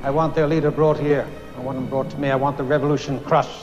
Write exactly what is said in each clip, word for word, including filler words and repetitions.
I want their leader brought here. I want him brought to me. I want the revolution crushed.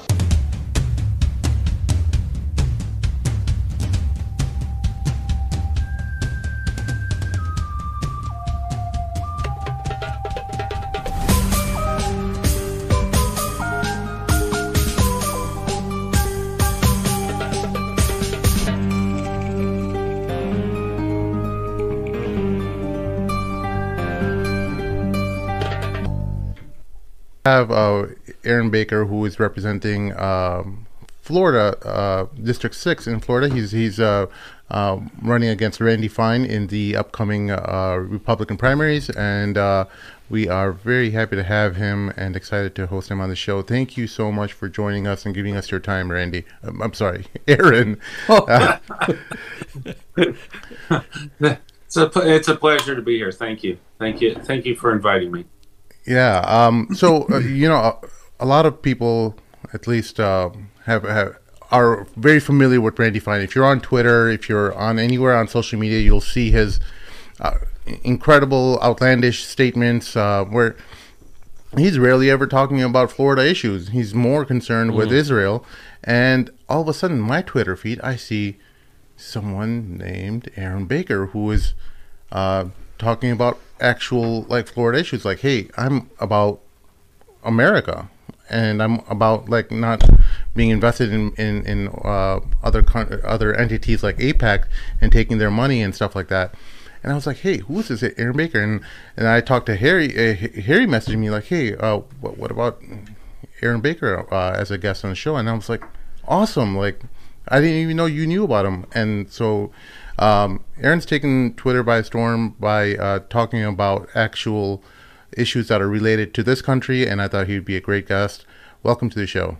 Have uh, Aaron Baker, who is representing um, Florida, uh, District Six in Florida. He's he's uh, uh, running against Randy Fine in the upcoming uh, Republican primaries, and uh, we are very happy to have him and excited to host him on the show. Thank you so much for joining us and giving us your time, Randy. Um, I'm sorry, Aaron. Oh. Uh, it's a it's a pleasure to be here. Thank you, thank you, thank you for inviting me. Yeah. Um, so, uh, you know, a, a lot of people, at least, uh, have, have are very familiar with Randy Fine. If you're on Twitter, if you're on anywhere on social media, you'll see his uh, incredible, outlandish statements uh, where he's rarely ever talking about Florida issues. He's more concerned mm. with Israel. And all of a sudden, my Twitter feed, I see someone named Aaron Baker who is uh, talking about actual like Florida issues, like, hey, I'm about America and I'm about like not being invested in in, in uh, other con- other entities like AIPAC and taking their money and stuff like that. And I was like, hey, who is this Aaron Baker? And and I talked to Harry. Uh, Harry messaged me like, hey, uh, what, what about Aaron Baker uh, as a guest on the show? And I was like, awesome! Like, I didn't even know you knew about him. And so Um, Aaron's taken Twitter by storm by uh, talking about actual issues that are related to this country, and I thought he'd be a great guest. Welcome to the show.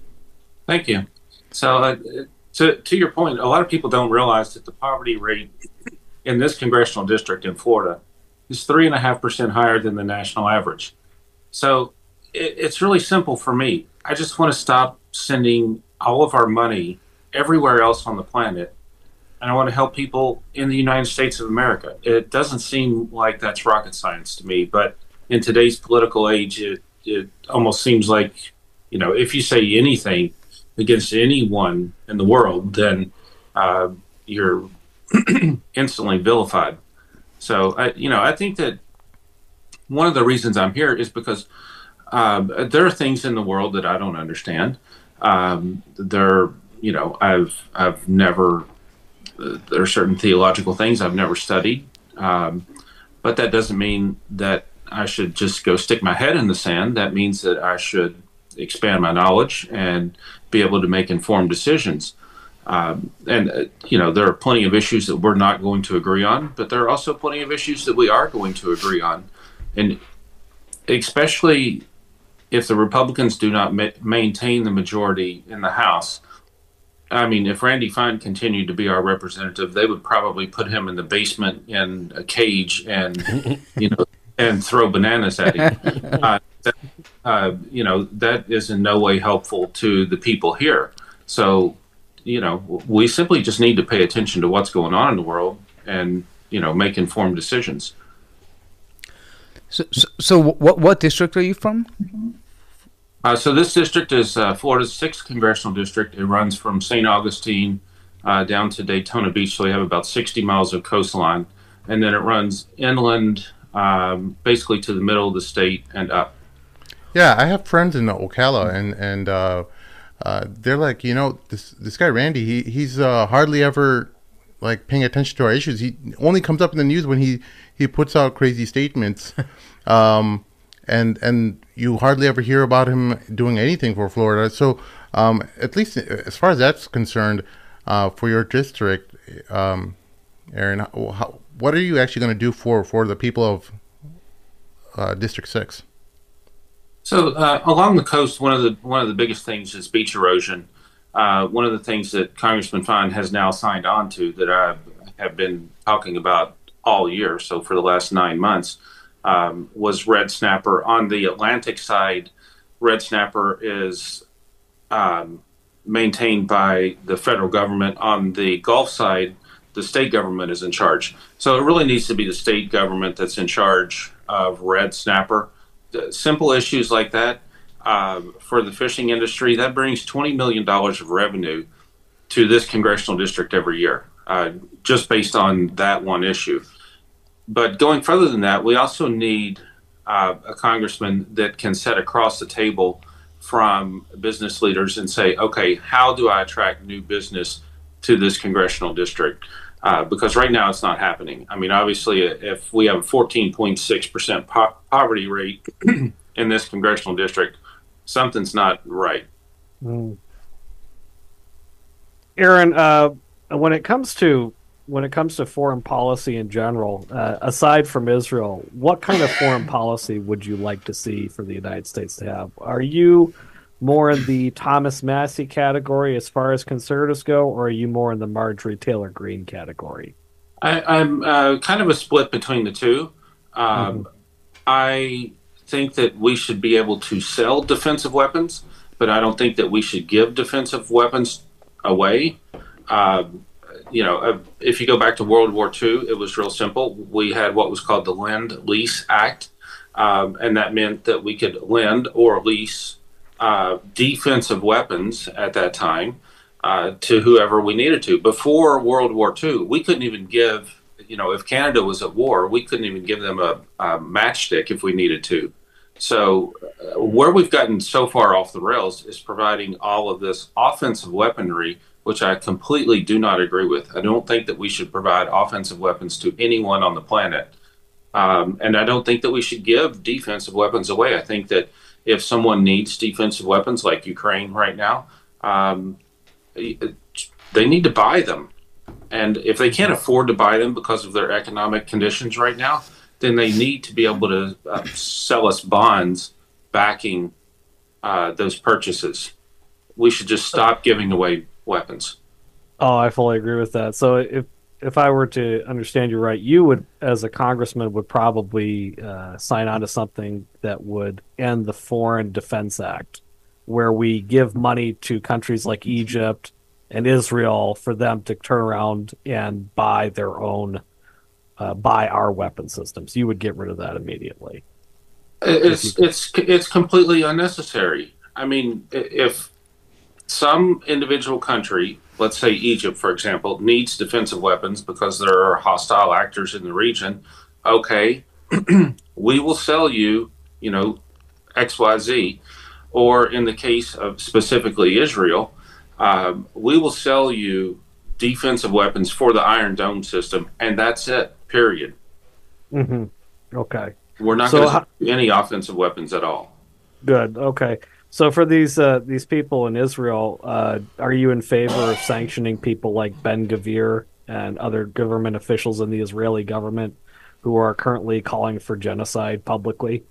Thank you. So, uh, to to your point, a lot of people don't realize that the poverty rate in this congressional district in Florida is three and a half percent higher than the national average. So, it, it's really simple for me. I just want to stop sending all of our money everywhere else on the planet, and I want to help people in the United States of America. It doesn't seem like that's rocket science to me, but in today's political age, it, it almost seems like, you know, if you say anything against anyone in the world, then uh, you're instantly vilified. So, I, you know, I think that one of the reasons I'm here is because um, there are things in the world that I don't understand. Um, there, you know, I've I've never. There are certain theological things I've never studied, um, but that doesn't mean that I should just go stick my head in the sand. That means that I should expand my knowledge and be able to make informed decisions. Um, and, uh, you know, there are plenty of issues that we're not going to agree on, but there are also plenty of issues that we are going to agree on. And especially if the Republicans do not ma- maintain the majority in the House. I mean, if Randy Fine continued to be our representative, they would probably put him in the basement in a cage and, you know, and throw bananas at him. uh, that, uh, you know, that is in no way helpful to the people here. So, you know, we simply just need to pay attention to what's going on in the world and, you know, make informed decisions. So, so, so what what district are you from? Uh, so this district is uh, Florida's sixth congressional district. It runs from Saint Augustine uh, down to Daytona Beach, so we have about sixty miles of coastline. And then it runs inland, um, basically to the middle of the state and up. Yeah, I have friends in Ocala, and and uh, uh, they're like, you know, this this guy Randy, he he's uh, hardly ever like paying attention to our issues. He only comes up in the news when he, he puts out crazy statements. um, And and you hardly ever hear about him doing anything for Florida. So um, at least as far as that's concerned, uh, for your district, um, Aaron, how, what are you actually going to do for, for the people of uh, District Six? So uh, along the coast, one of the one of the biggest things is beach erosion. Uh, one of the things that Congressman Fine has now signed on to that I have been talking about all year, so for the last nine months. Um, was red snapper. On the Atlantic side, red snapper is um, maintained by the federal government. On the Gulf side, the state government is in charge. So it really needs to be the state government that's in charge of red snapper. uh, simple issues like that uh, for the fishing industry, that brings twenty million dollars of revenue to this congressional district every year, uh, just based on that one issue. But going further than that, we also need uh, a congressman that can sit across the table from business leaders and say, okay, how do I attract new business to this congressional district? Uh, because right now it's not happening. I mean, obviously, if we have a fourteen point six percent po- poverty rate in this congressional district, something's not right. Mm. Aaron, uh, when it comes to when it comes to foreign policy in general, uh, aside from Israel, what kind of foreign policy would you like to see for the United States to have? Are you more in the Thomas Massie category as far as conservatives go, or are you more in the Marjorie Taylor Greene category? I, I'm uh, kind of a split between the two. Um, mm-hmm. I think that we should be able to sell defensive weapons, but I don't think that we should give defensive weapons away. Um, you know, if you go back to World War Two, it was real simple. We had what was called the Lend-Lease Act, um, and that meant that we could lend or lease uh, defensive weapons at that time uh, to whoever we needed to. Before World War Two, we couldn't even give, you know, if Canada was at war, we couldn't even give them a, a matchstick if we needed to. So uh, where we've gotten so far off the rails is providing all of this offensive weaponry, which I completely do not agree with. I don't think that we should provide offensive weapons to anyone on the planet. Um, and I don't think that we should give defensive weapons away. I think that if someone needs defensive weapons like Ukraine right now, um, they need to buy them. And if they can't afford to buy them because of their economic conditions right now, then they need to be able to uh, sell us bonds backing uh, those purchases. We should just stop giving away weapons. Oh, I fully agree with that. So if if I were to understand you right, you would, as a congressman, would probably uh, sign on to something that would end the Foreign Defense Act, where we give money to countries like Egypt and Israel for them to turn around and buy their own, uh, buy our weapon systems. You would get rid of that immediately. It's it's it's completely unnecessary. I mean, if some individual country, let's say Egypt, for example, needs defensive weapons because there are hostile actors in the region, okay, we will sell you, you know, X Y Z. Or in the case of specifically Israel, um, we will sell you defensive weapons for the Iron Dome system, and that's it, period. Mm-hmm. Okay. We're not so going to how- do any offensive weapons at all. Good. Okay. So for these uh, these people in Israel, uh, are you in favor of sanctioning people like Ben-Gvir and other government officials in the Israeli government who are currently calling for genocide publicly?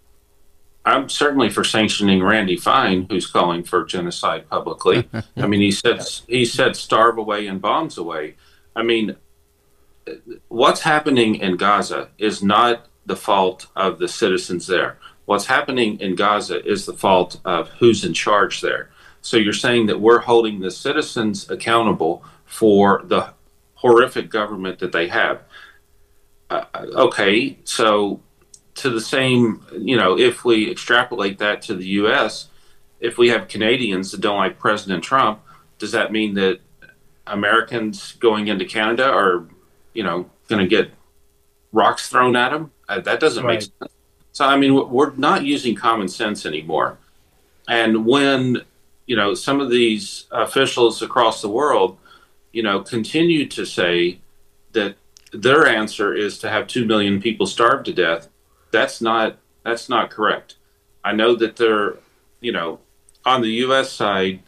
I'm certainly for sanctioning Randy Fine, who's calling for genocide publicly. I mean, he said he said starve away and bombs away. I mean, what's happening in Gaza is not the fault of the citizens there. What's happening in Gaza is the fault of who's in charge there. So you're saying that we're holding the citizens accountable for the horrific government that they have. Uh, okay, so to the same, you know, if we extrapolate that to the U S, if we have Canadians that don't like President Trump, does that mean that Americans going into Canada are, you know, going to get rocks thrown at them? Uh, that doesn't Right. make sense. So, I mean, we're not using common sense anymore. And when, you know, some of these officials across the world, you know, continue to say that their answer is to have two million people starve to death, that's not that's not correct. I know that they're, you know, on the U S side,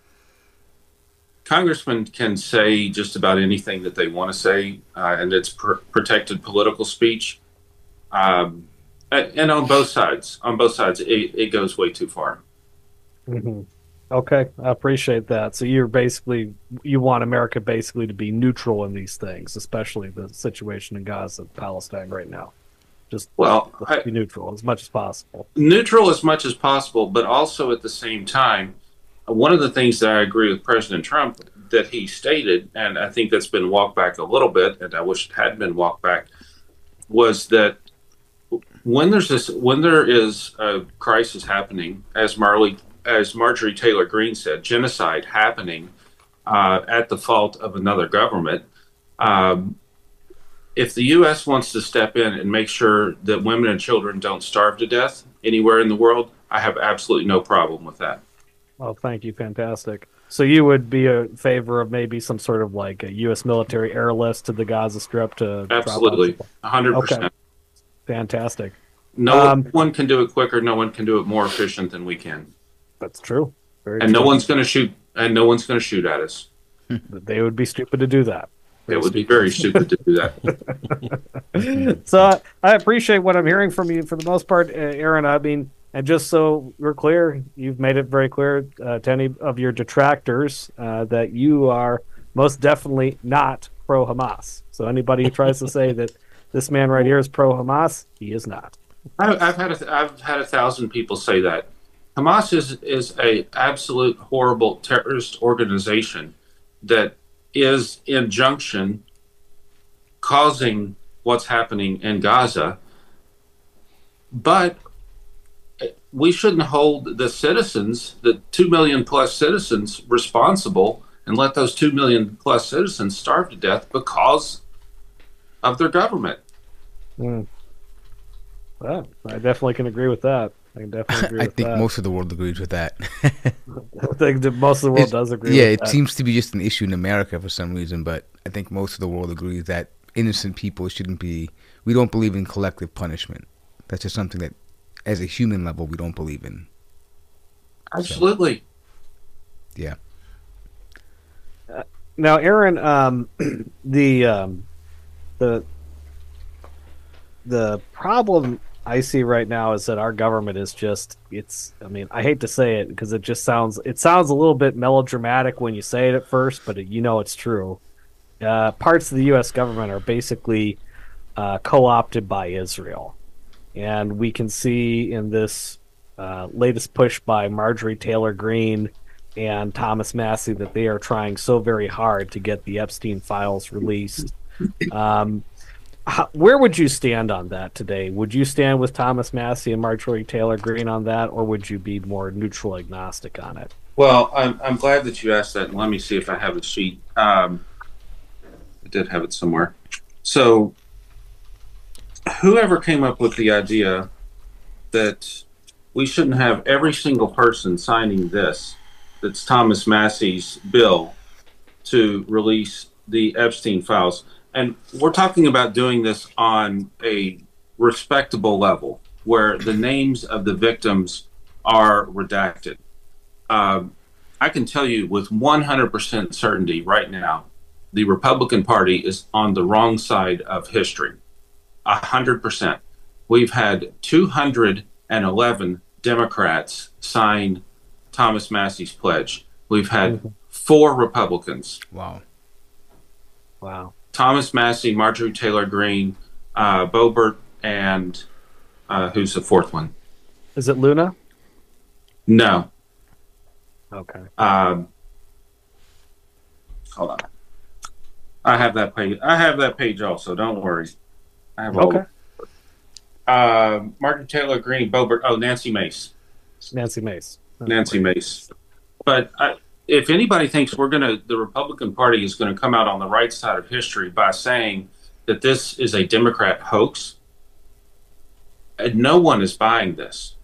congressmen can say just about anything that they want to say, uh, and it's pr- protected political speech. Um, and on both sides, on both sides, it, it goes way too far. Mm-hmm. Okay, I appreciate that. So you're basically, you want America basically to be neutral in these things, especially the situation in Gaza and Palestine right now. Just Well, let's I, be neutral as much as possible. neutral as much as possible, but also at the same time, one of the things that I agree with President Trump that he stated, and I think that's been walked back a little bit, and I wish it had been walked back, was that when there's this, when there is a crisis happening, as Marley, as Marjorie Taylor Greene said, genocide happening uh, at the fault of another government. Um, if the U S wants to step in and make sure that women and children don't starve to death anywhere in the world, I have absolutely no problem with that. Oh, thank you. Fantastic. So you would be in favor of maybe some sort of like a U S military air list to the Gaza Strip to absolutely one hundred percent. Okay. Fantastic. No Um, one can do it quicker. No one can do it more efficient than we can. That's true. Very And true. no one's going to shoot. And no one's going to shoot at us. They would be stupid to do that. It would be very stupid to do that. So I appreciate what I'm hearing from you for the most part, uh, Aaron. I mean, and just so we're clear, you've made it very clear uh, to any of your detractors uh, that you are most definitely not pro-Hamas. So anybody who tries to say that this man right here is pro-Hamas, he is not. I, I've had a, I've had a thousand people say that. Hamas is is a absolute horrible terrorist organization that is in junction causing what's happening in Gaza. But we shouldn't hold the citizens, the two million plus citizens, responsible and let those two million plus citizens starve to death because of their government. Mm. Well, I definitely can agree with that. I can definitely agree I with think that. most of the world agrees with that. I think that most of the world It's- does agree yeah, with it that. seems to be just an issue in America for some reason, but I think most of the world agrees that innocent people shouldn't be. We don't believe in collective punishment. That's just something that, as a human level, we don't believe in. Absolutely. Yeah. Now, Aaron, um, the um, the the problem I see right now is that our government is just it's I mean, I hate to say it because it just sounds it sounds a little bit melodramatic when you say it at first, but it, you know it's true. Uh, parts of the U S government are basically uh, co-opted by Israel. And we can see in this uh, latest push by Marjorie Taylor Greene and Thomas Massie that they are trying so very hard to get the Epstein files released. Um, how, where would you stand on that today? Would you stand with Thomas Massie and Marjorie Taylor Greene on that, or would you be more neutral, agnostic on it? Well, I'm I'm glad that you asked that. And let me see if I have a sheet. Um, I did have it somewhere. So, whoever came up with the idea that we shouldn't have every single person signing this, that's Thomas Massie's bill to release the Epstein files. And we're talking about doing this on a respectable level where the names of the victims are redacted. Um, I can tell you with one hundred percent certainty right now, the Republican Party is on the wrong side of history. one hundred percent. We've had two hundred eleven Democrats sign Thomas Massie's pledge. We've had mm-hmm. four Republicans. Wow. Wow. Thomas Massie, Marjorie Taylor Greene, uh, Boebert, and uh, who's the fourth one? Is it Luna? No. Okay. Um, hold on. I have that page. I have that page also. Don't worry. I have all. Okay. Uh, Marjorie Taylor Greene, Boebert. Oh, Nancy Mace. Nancy Mace. Oh, Nancy great. Mace. But I, if anybody thinks we're gonna, the Republican Party is going to come out on the right side of history by saying that this is a Democrat hoax, and no one is buying this.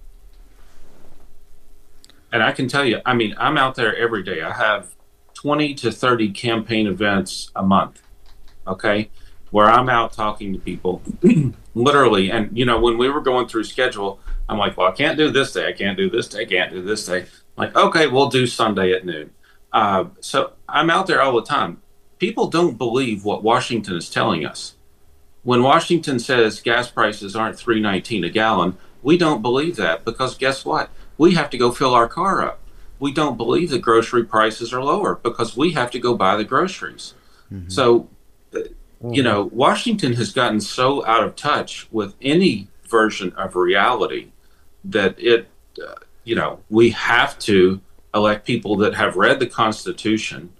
And I can tell you, I mean, I'm out there every day. I have twenty to thirty campaign events a month, okay, where I'm out talking to people, literally. And, you know, when we were going through schedule, I'm like, well, I can't do this day. I can't do this day. I can't do this day. Like, okay, we'll do Sunday at noon. Uh, so I'm out there all the time. People don't believe what Washington is telling us. When Washington says gas prices aren't three nineteen a gallon, we don't believe that because guess what? We have to go fill our car up. We don't believe that grocery prices are lower because we have to go buy the groceries. Mm-hmm. So, mm-hmm. you know, Washington has gotten so out of touch with any version of reality that it, uh, you know, we have to elect people that have read the Constitution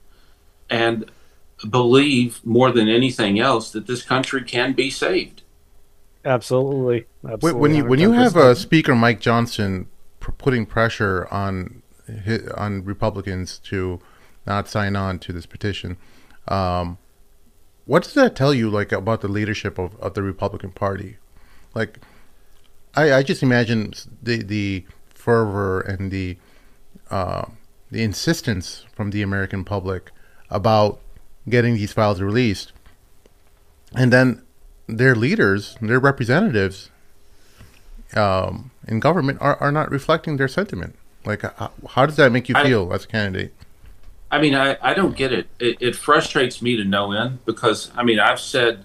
and believe more than anything else that this country can be saved. Absolutely. When, Absolutely. when you when you have one hundred ten percent. uh, Speaker Mike Johnson pr- putting pressure on hi- on Republicans to not sign on to this petition, um, what does that tell you, like, about the leadership of, of the Republican Party? Like, I, I just imagine the the fervor and the uh, the insistence from the American public about getting these files released, and then their leaders, their representatives um, in government are, are not reflecting their sentiment. Like, how, how does that make you I, feel as a candidate? I mean, I, I don't get it. it. It frustrates me to no end because, I mean, I've said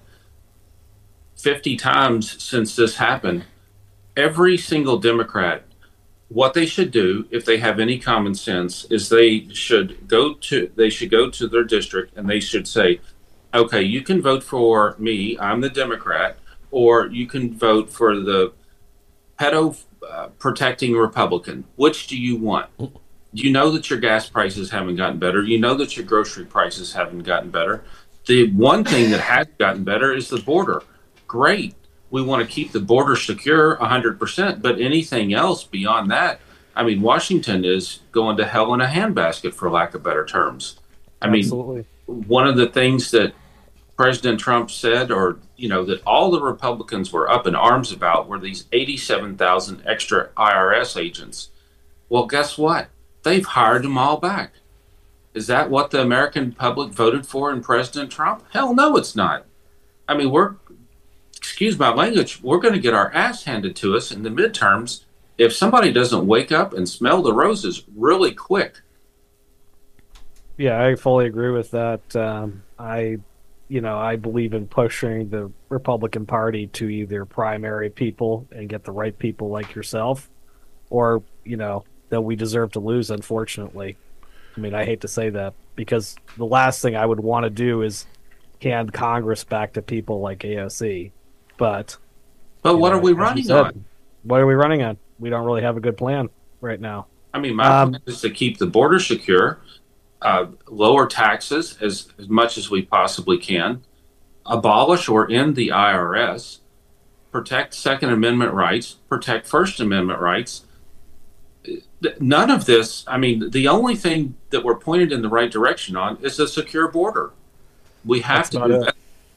fifty times since this happened, every single Democrat, what they should do if they have any common sense is they should go to they should go to their district and they should say, okay, you can vote for me, I'm the Democrat, or you can vote for the pedo uh, protecting Republican. Which do you want? You know that your gas prices haven't gotten better. You know that your grocery prices haven't gotten better. The one thing that has gotten better is the border. Great. We want to keep the border secure one hundred percent, but anything else beyond that, I mean, Washington is going to hell in a handbasket, for lack of better terms. I mean, Absolutely. one of the things that President Trump said, or, you know, that all the Republicans were up in arms about were these eighty-seven thousand extra I R S agents. Well, guess what? They've hired them all back. Is that what the American public voted for in President Trump? Hell no, it's not. I mean, we're, excuse my language, we're going to get our ass handed to us in the midterms if somebody doesn't wake up and smell the roses really quick. Yeah, I fully agree with that. Um, I, you know, I believe in pushing the Republican Party to either primary people and get the right people like yourself, or, you know, that we deserve to lose, unfortunately. I mean, I hate to say that because the last thing I would want to do is hand Congress back to people like A O C. But, But what know, are we as you running said, on? What are we running on? We don't really have a good plan right now. I mean, my Um, plan is to keep the border secure, uh, lower taxes as, as much as we possibly can, abolish or end the I R S, protect Second Amendment rights, protect First Amendment rights. None of this, I mean, the only thing that we're pointed in the right direction on is a secure border. We have That's to about do it. that.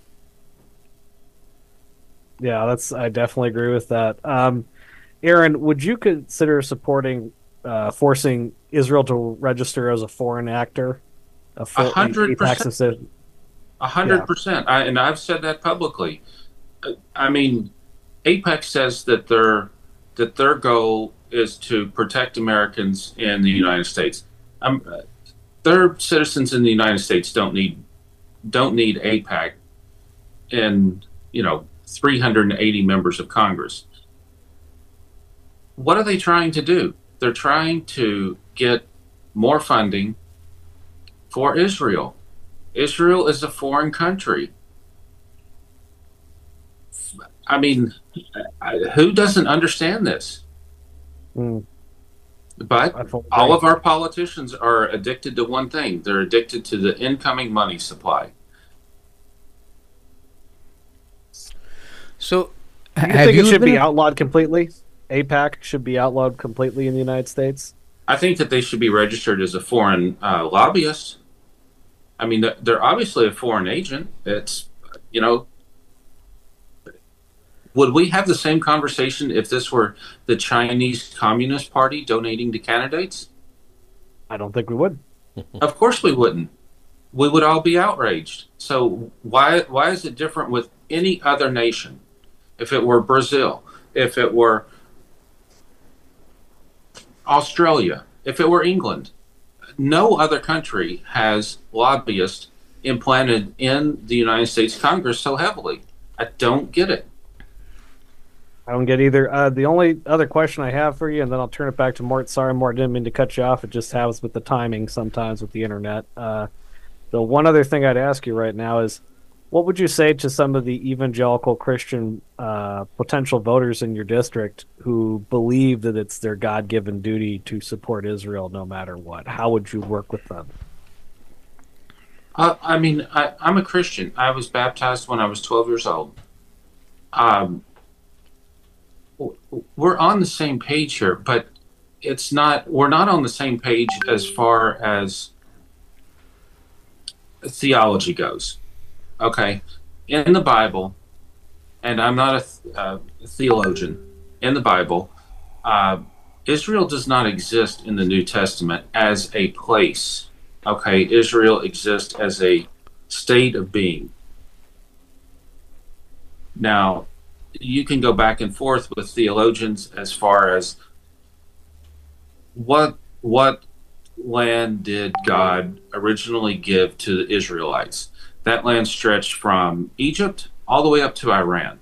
Yeah, that's I definitely agree with that. Um, Aaron, would you consider supporting uh, forcing Israel to register as a foreign actor? A A full hundred APAC percent. system? A hundred Yeah. percent. I- And I've said that publicly. Uh, I mean, APEC says that their that their goal is to protect Americans in the United States. Um, uh, their citizens in the United States don't need don't need APEC and, you know, three hundred eighty members of Congress. What are they trying to do? They're trying to get more funding for Israel. Israel is a foreign country. I mean, I- who doesn't understand this? Mm, But I fully all agree. of our politicians are addicted to one thing. They're addicted to the incoming money supply. So, Do you have think you it should been be a- outlawed completely? APAC should be outlawed completely in the United States? I think that they should be registered as a foreign uh, lobbyist. I mean, they're- they're obviously a foreign agent. It's, you know, would we have the same conversation if this were the Chinese Communist Party donating to candidates? I don't think we would. Of course we wouldn't. We would all be outraged. So why why is it different with any other nation? If it were Brazil, if it were Australia, if it were England, no other country has lobbyists implanted in the United States Congress so heavily. I don't get it. I don't get either. Uh, the only other question I have for you, and then I'll turn it back to Mort. Sorry, Mort, didn't mean to cut you off. It just happens with the timing sometimes with the internet. Uh, the one other thing I'd ask you right now is, what would you say to some of the evangelical Christian uh, potential voters in your district who believe that it's their God-given duty to support Israel no matter what? How would you work with them? Uh, I mean, I, I'm a Christian. I was baptized when I was twelve years old. Um, we're on the same page here, but it's not. We're not on the same page as far as theology goes. Okay, in the Bible, and I'm not a, th- uh, theologian. In the Bible, uh, Israel does not exist in the New Testament as a place. Okay, Israel exists as a state of being. Now, you can go back and forth with theologians as far as what what land did God originally give to the Israelites. That land stretched from Egypt all the way up to Iran.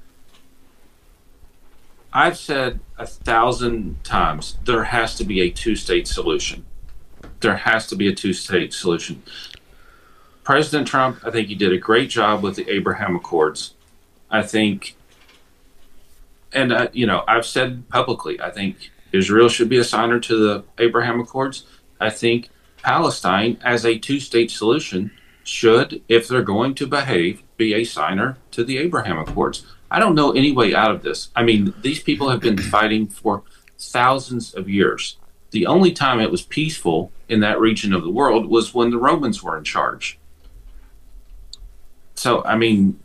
I've said a thousand times there has to be a two-state solution. There has to be a two-state solution. President Trump, I think he did a great job with the Abraham Accords. I think, and uh, you know, I've said publicly, I think Israel should be a signer to the Abraham Accords. I think Palestine, as a two-state solution, should, if they're going to behave, be a signer to the Abraham Accords. I don't know any way out of this. I mean, these people have been fighting for thousands of years. The only time it was peaceful in that region of the world was when the Romans were in charge. So, I mean,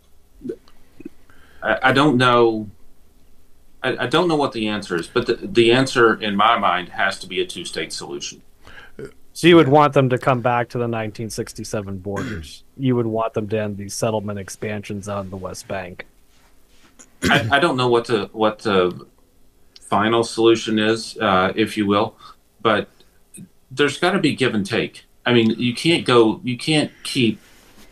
I, I don't know. I, I don't know what the answer is, but the, the answer in my mind has to be a two-state solution. So you would want them to come back to the nineteen sixty-seven borders. You would want them to end these settlement expansions on the West Bank. I, I don't know what the what the final solution is, uh, if you will, but there's got to be give and take. I mean, you can't go. You can't keep.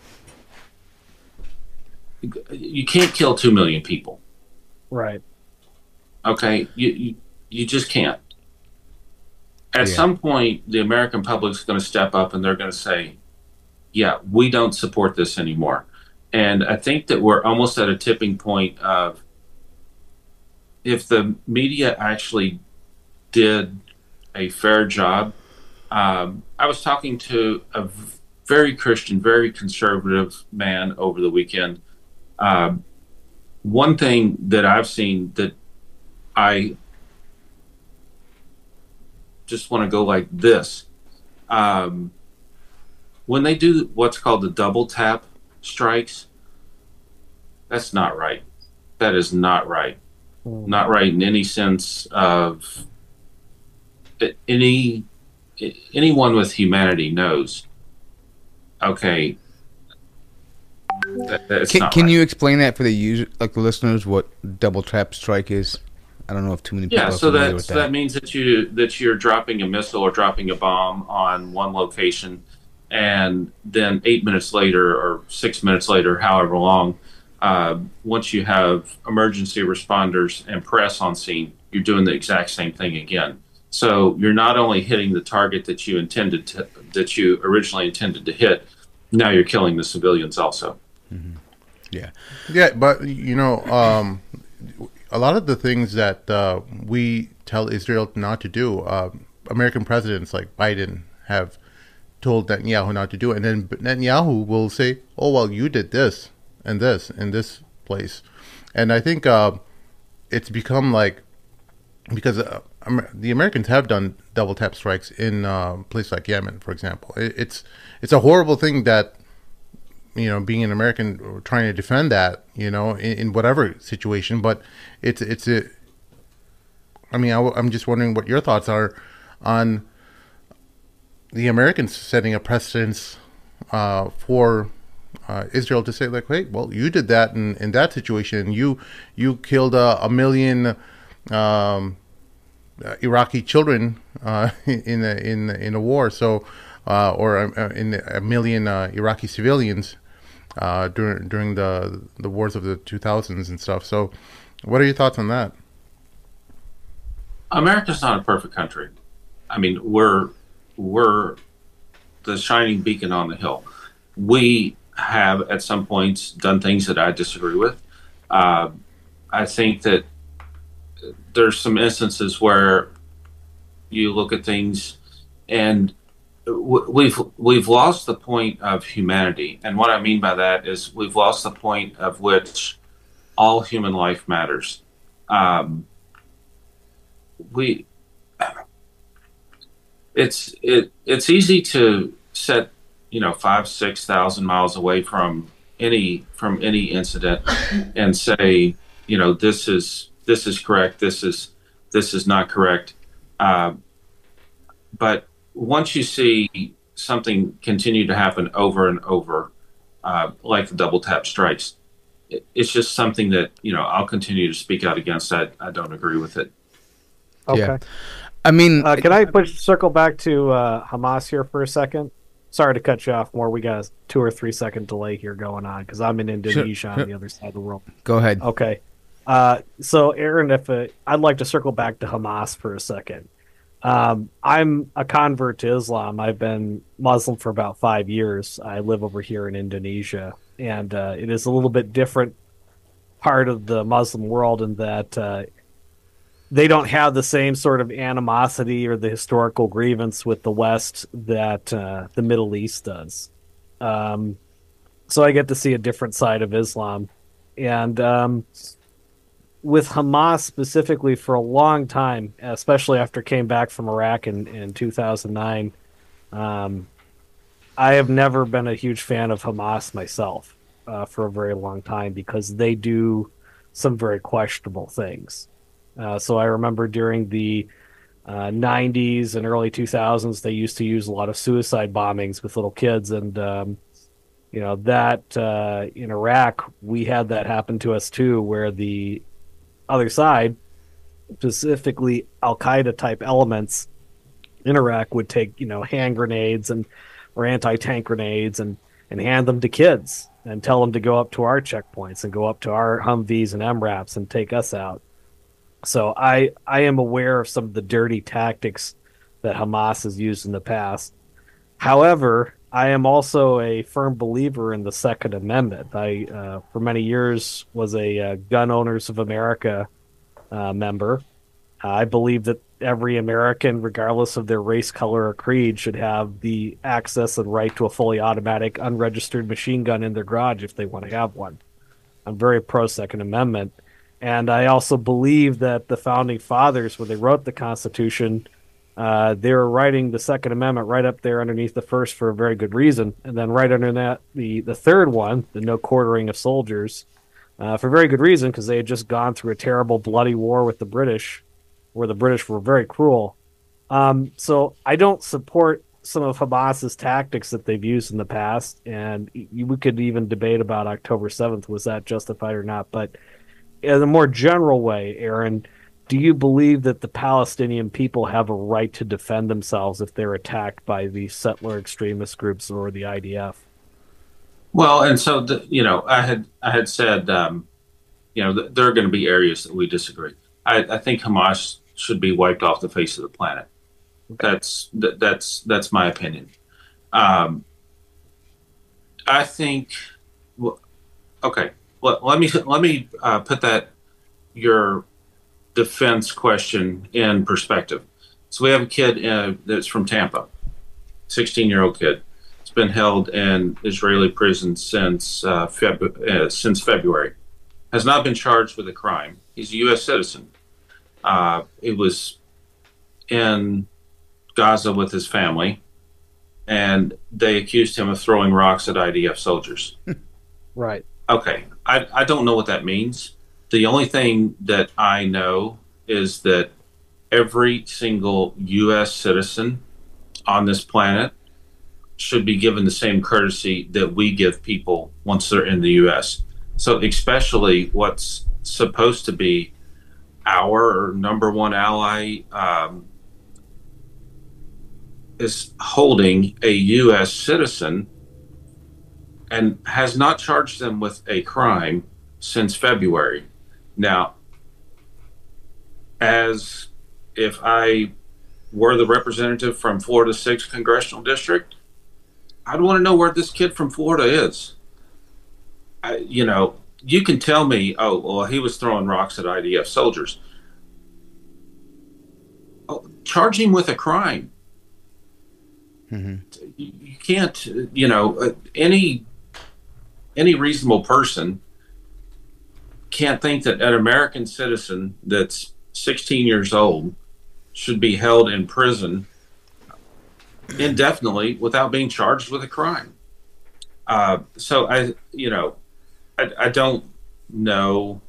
You can't kill two million people. Right. Okay. You you, you just can't. At Yeah. some point, the American public is going to step up and they're going to say, yeah, we don't support this anymore. And I think that we're almost at a tipping point of if the media actually did a fair job. Um, I was talking to a very Christian, very conservative man over the weekend. Um, one thing that I've seen that I just want to go like this. Um, when they do what's called the double tap strikes, that's not right. That is not right. Mm. Not right in any sense of any anyone with humanity knows. Okay, that, that's Can, not can right. you explain that for the user, like the listeners, what double tap strike is? I don't know if too many people Yeah, are so familiar that with so that. that means that you that you're dropping a missile or dropping a bomb on one location, and then eight minutes later or six minutes later, however long, uh, once you have emergency responders and press on scene, you're doing the exact same thing again. So you're not only hitting the target that you intended to that you originally intended to hit, now you're killing the civilians also. Yeah. Yeah, but you know, um, a lot of the things that uh, we tell Israel not to do, uh, American presidents like Biden have told Netanyahu not to do it, and then Netanyahu will say, "Oh well, you did this and this in this place," and I think uh, it's become like because uh, Amer- the Americans have done double tap strikes in uh, places like Yemen, for example. It, it's it's a horrible thing that. You know, being an American, trying to defend that, you know, in, in whatever situation, but it's it's a. I mean, I, I'm just wondering what your thoughts are on the Americans setting a precedence uh, for uh, Israel to say, like, hey, well, you did that in, in that situation. You you killed uh, a million um, uh, Iraqi children uh, in a, in in a war, so uh, or uh, in a million uh, Iraqi civilians. Uh, during during the the wars of the two thousands and stuff. So, what are your thoughts on that? America's not a perfect country. I mean, we're we're the shining beacon on the hill. We have at some points done things that I disagree with. Uh, I think that there's some instances where you look at things and we've we've lost the point of humanity, and what I mean by that is we've lost the point of which all human life matters. Um, we it's it it's easy to set, you know, five six thousand miles away from any from any incident and say, you know, this is this is correct, this is this is not correct. Uh, but once you see something continue to happen over and over, uh, like the double tap strikes, it, it's just something that, you know, I'll continue to speak out against. I, I don't agree with it. Okay. Yeah. I mean, Uh, can I push circle back to uh, Hamas here for a second? Sorry to cut you off more. We got a two or three second delay here going on because I'm in Indonesia Sure, on sure. the other side of the world. go ahead. Okay. Uh, so, Aaron, if uh, I'd like to circle back to Hamas for a second. Um, I'm a convert to Islam. I've been Muslim for about five years. I live over here in Indonesia, and uh, it is a little bit different part of the Muslim world in that uh, they don't have the same sort of animosity or the historical grievance with the West that uh, the Middle East does. Um, so I get to see a different side of Islam. And um, with Hamas specifically for a long time, especially after I came back from Iraq in, in two thousand nine, um, I have never been a huge fan of Hamas myself uh, for a very long time because they do some very questionable things. Uh, so I remember during the uh, nineties and early two thousands, they used to use a lot of suicide bombings with little kids. And, um, you know, that uh, in Iraq, we had that happen to us too, where the other side, specifically Al-Qaeda type elements in Iraq, would take, you know, hand grenades and or anti-tank grenades and, and hand them to kids and tell them to go up to our checkpoints and go up to our Humvees and M RAPs and take us out. So I I am aware of some of the dirty tactics that Hamas has used in the past. However, I am also a firm believer in the Second Amendment. I, uh, for many years, was a uh, Gun Owners of America uh, member. I believe that every American, regardless of their race, color, or creed, should have the access and right to a fully automatic, unregistered machine gun in their garage if they want to have one. I'm very pro Second Amendment. And I also believe that the Founding Fathers, when they wrote the Constitution, uh, they were writing the Second Amendment right up there underneath the first for a very good reason. And then right under that, the, the third one, the no quartering of soldiers, uh, for very good reason, because they had just gone through a terrible, bloody war with the British, where the British were very cruel. Um, so I don't support some of Hamas's tactics that they've used in the past. And we could even debate about October seventh, was that justified or not? But in a more general way, Aaron, do you believe that the Palestinian people have a right to defend themselves if they're attacked by the settler extremist groups or the I D F? Well, and so the, you know, I had I had said, um, you know, th- there are going to be areas that we disagree. I, I think Hamas should be wiped off the face of the planet. That's th- that's that's my opinion. Um, I think. Well, okay. Well, let me let me uh, put that your defense question in perspective. So we have a kid uh, that's from Tampa, sixteen-year-old kid. He's been held in Israeli prison since uh, Feb- uh, since February. Has not been charged with a crime. He's a U S citizen. Uh, he was in Gaza with his family, and they accused him of throwing rocks at I D F soldiers. Right. Okay, I, I don't know what that means. The only thing that I know is that every single U S citizen on this planet should be given the same courtesy that we give people once they're in the U S. So especially what's supposed to be our number one ally um, is holding a U S citizen and has not charged them with a crime since February. Now, as if I were the representative from Florida sixth Congressional District, I'd want to know where this kid from Florida is. I, you know, you can tell me, oh, well, he was throwing rocks at I D F soldiers. Oh, charge him with a crime. Mm-hmm. You, you can't, you know, uh, any any reasonable person can't think that an American citizen that's sixteen years old should be held in prison indefinitely without being charged with a crime. Uh, so I, you know, I, I don't know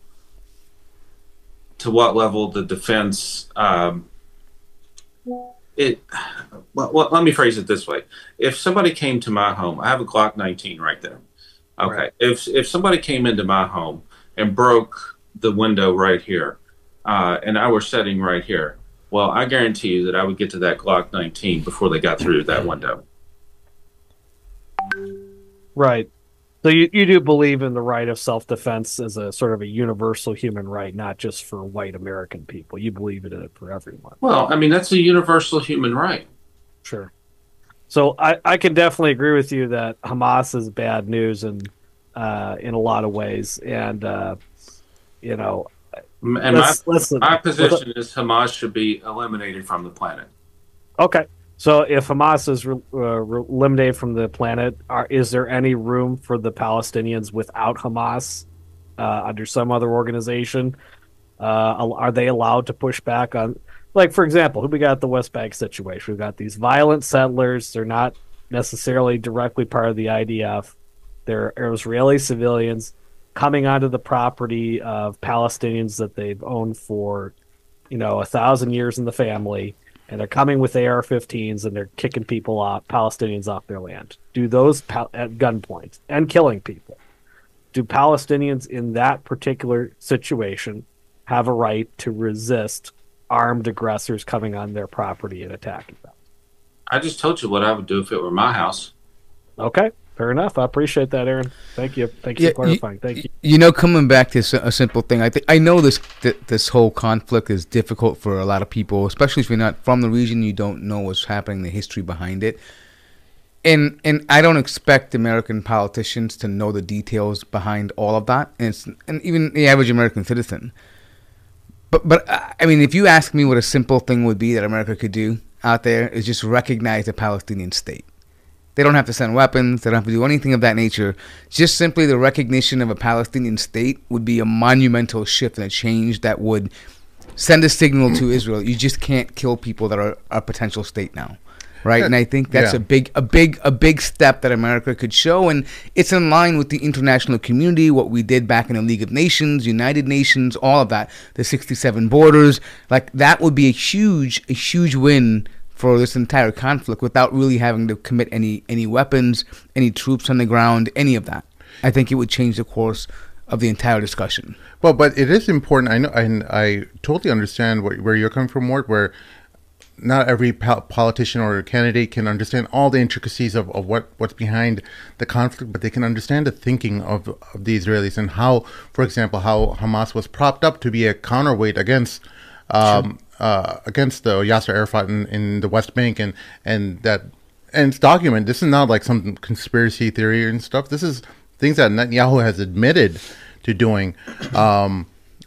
to what level the defense. Um, it. Well, well, let me phrase it this way: if somebody came to my home, I have a Glock nineteen right there. Okay, right. if if somebody came into my home and broke the window right here, uh, and I were sitting right here, well, I guarantee you that I would get to that Glock nineteen before they got through that window. Right. So you, you do believe in the right of self-defense as a sort of a universal human right, not just for white American people. You believe in it for everyone. Well, I mean, that's a universal human right. Sure. So I, I can definitely agree with you that Hamas is bad news and uh, in a lot of ways. And, uh, you know, and let's, my, let's, my position is Hamas should be eliminated from the planet. Okay. So if Hamas is re- uh, re- eliminated from the planet, are, is there any room for the Palestinians without Hamas uh, under some other organization? Uh, are they allowed to push back on, like, for example, who we got at the West Bank situation? We've got these violent settlers. They're not necessarily directly part of the I D F. They're Israeli civilians coming onto the property of Palestinians that they've owned for, you know, a thousand years in the family. And they're coming with A R fifteens and they're kicking people off, Palestinians off their land. Do those pal- at gunpoint and killing people? Do Palestinians in that particular situation have a right to resist armed aggressors coming on their property and attacking them? I just told you what I would do if it were my house. Okay, fair enough. I appreciate that, Aaron. Thank you. Thank you Yeah, for clarifying. You, Thank you. You know, coming back to a simple thing, I think I know this th- this whole conflict is difficult for a lot of people, especially if you're not from the region. You don't know what's happening, the history behind it, and and I don't expect American politicians to know the details behind all of that, and it's, and even the average American citizen. But but I mean, if you ask me what a simple thing would be that America could do out there is just recognize a Palestinian state. They don't have to send weapons. They don't have to do anything of that nature. Just simply the recognition of a Palestinian state would be a monumental shift and a change that would send a signal to Israel. You just can't kill people that are a potential state now, right? And I think that's Yeah. a big, a big, a big step that America could show, and it's in line with the international community. What we did back in the League of Nations, United Nations, all of that, the sixty-seven borders, like that would be a huge, a huge win for this entire conflict without really having to commit any any weapons, any troops on the ground, any of that. I think it would change the course of the entire discussion. Well, but it is important. I know, and I totally understand where, where you're coming from, Mort, where not every po- politician or candidate can understand all the intricacies of, of what, what's behind the conflict, but they can understand the thinking of, of the Israelis and how, for example, how Hamas was propped up to be a counterweight against um, sure. uh, against the Yasser Arafat in, in the West Bank, and and that and it's documented. This is not like some conspiracy theory and stuff. This is things that Netanyahu has admitted to doing, um,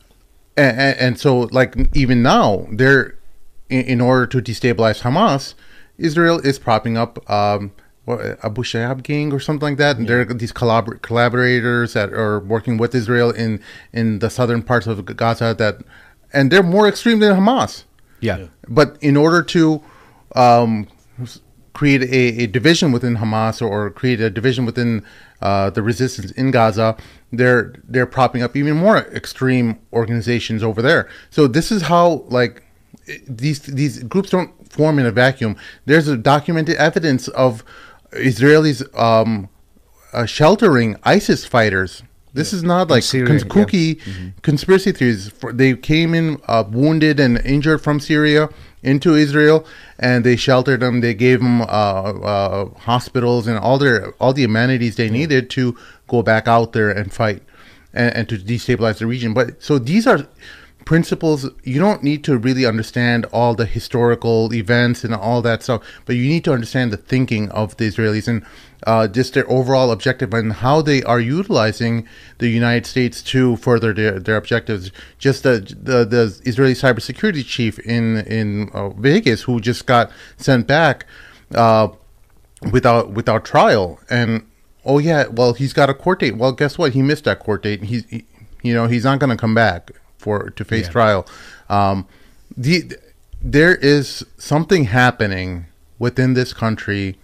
and, and, and so like even now they're in, in order to destabilize Hamas, Israel is propping up um, what, Abu Shayab gang or something like that, and yeah. there are these collabor- collaborators that are working with Israel in in the southern parts of Gaza that, and they're more extreme than Hamas. Yeah, yeah. But in order to um, create a, a division within Hamas or create a division within uh, the resistance in Gaza, they're they're propping up even more extreme organizations over there. So this is how like these these groups don't form in a vacuum. There's a documented evidence of Israelis um, uh, sheltering ISIS fighters. This yeah. is not like Syria, cons- kooky yeah. mm-hmm. conspiracy theories. For, they came in uh, wounded and injured from Syria into Israel, and they sheltered them. They gave them uh, uh, hospitals and all their all the amenities they needed to go back out there and fight and, and to destabilize the region. But so these are principles. You don't need to really understand all the historical events and all that stuff, but you need to understand the thinking of the Israelis and uh, just their overall objective and how they are utilizing the United States to further their, their objectives. Just the, the the Israeli cybersecurity chief in in uh, Vegas, who just got sent back uh, without without trial, and oh yeah, well he's got a court date. Well, guess what? He missed that court date. He's he, You know, he's not going to come back for to face Yeah. trial. Um, the there is something happening within this country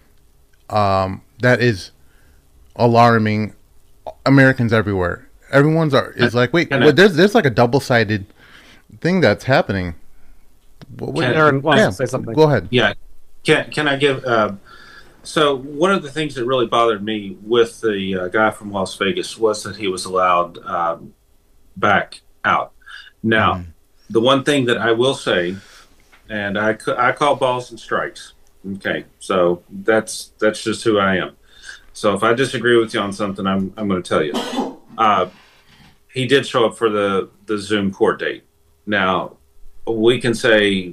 um, that is alarming Americans everywhere. Everyone's are, is like, wait, Can I- wait, there's there's like a double sided thing that's happening. What, what- Can- Aaron wants yeah, to say something. Go ahead. Yeah. Can can I give? Uh, so one of the things that really bothered me with the uh, guy from Las Vegas was that he was allowed um, back out. Now, Mhm. the one thing that I will say, and I c- I call balls and strikes. Okay, so that's that's just who I am. So if I disagree with you on something, I'm I'm going to tell you. Uh, he did show up for the the Zoom court date. Now, we can say,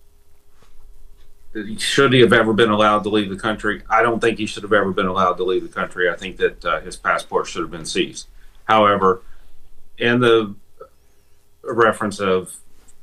should he have ever been allowed to leave the country? I don't think he should have ever been allowed to leave the country. I think that uh, his passport should have been seized. However, in the reference of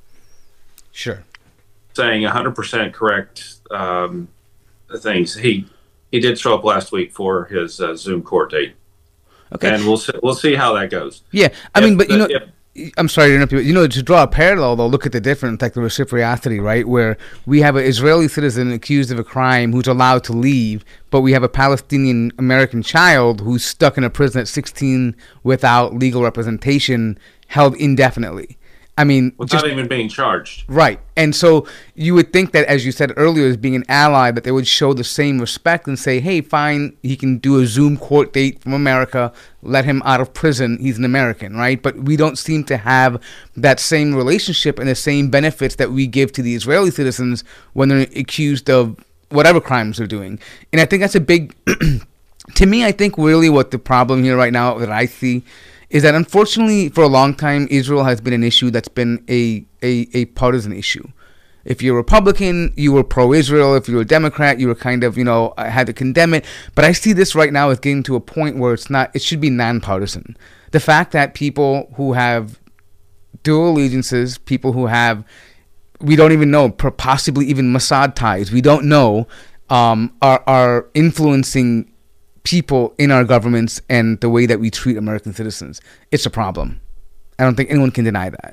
Sure. saying one hundred percent correct um, things, he he did show up last week for his uh, Zoom court date, Okay. and we'll see, we'll see how that goes. Yeah, I If mean, but you the- know, if- I'm sorry to interrupt you. But, you know, to draw a parallel, though, look at the difference, like the reciprocity, right? Where we have an Israeli citizen accused of a crime who's allowed to leave, but we have a Palestinian American child who's stuck in a prison at sixteen without legal representation, held indefinitely. I mean, without just even being charged. right. And so you would think that, as you said earlier, as being an ally, that they would show the same respect and say, hey, fine, he can do a Zoom court date from America, let him out of prison, he's an American, right? But we don't seem to have that same relationship and the same benefits that we give to the Israeli citizens when they're accused of whatever crimes they're doing. And I think that's a big, to me, I think really what the problem here right now that I see is that unfortunately for a long time Israel has been an issue that's been a, a, a partisan issue. If you're a Republican, you were pro-Israel. If you were a Democrat, you were kind of, you know, had to condemn it. But I see this right now as getting to a point where it's not, it should be nonpartisan. The fact that people who have dual allegiances, people who have, we don't even know, possibly even Mossad ties, we don't know, um, are, are influencing people in our governments and the way that we treat American citizens. It's a problem. I don't think anyone can deny that.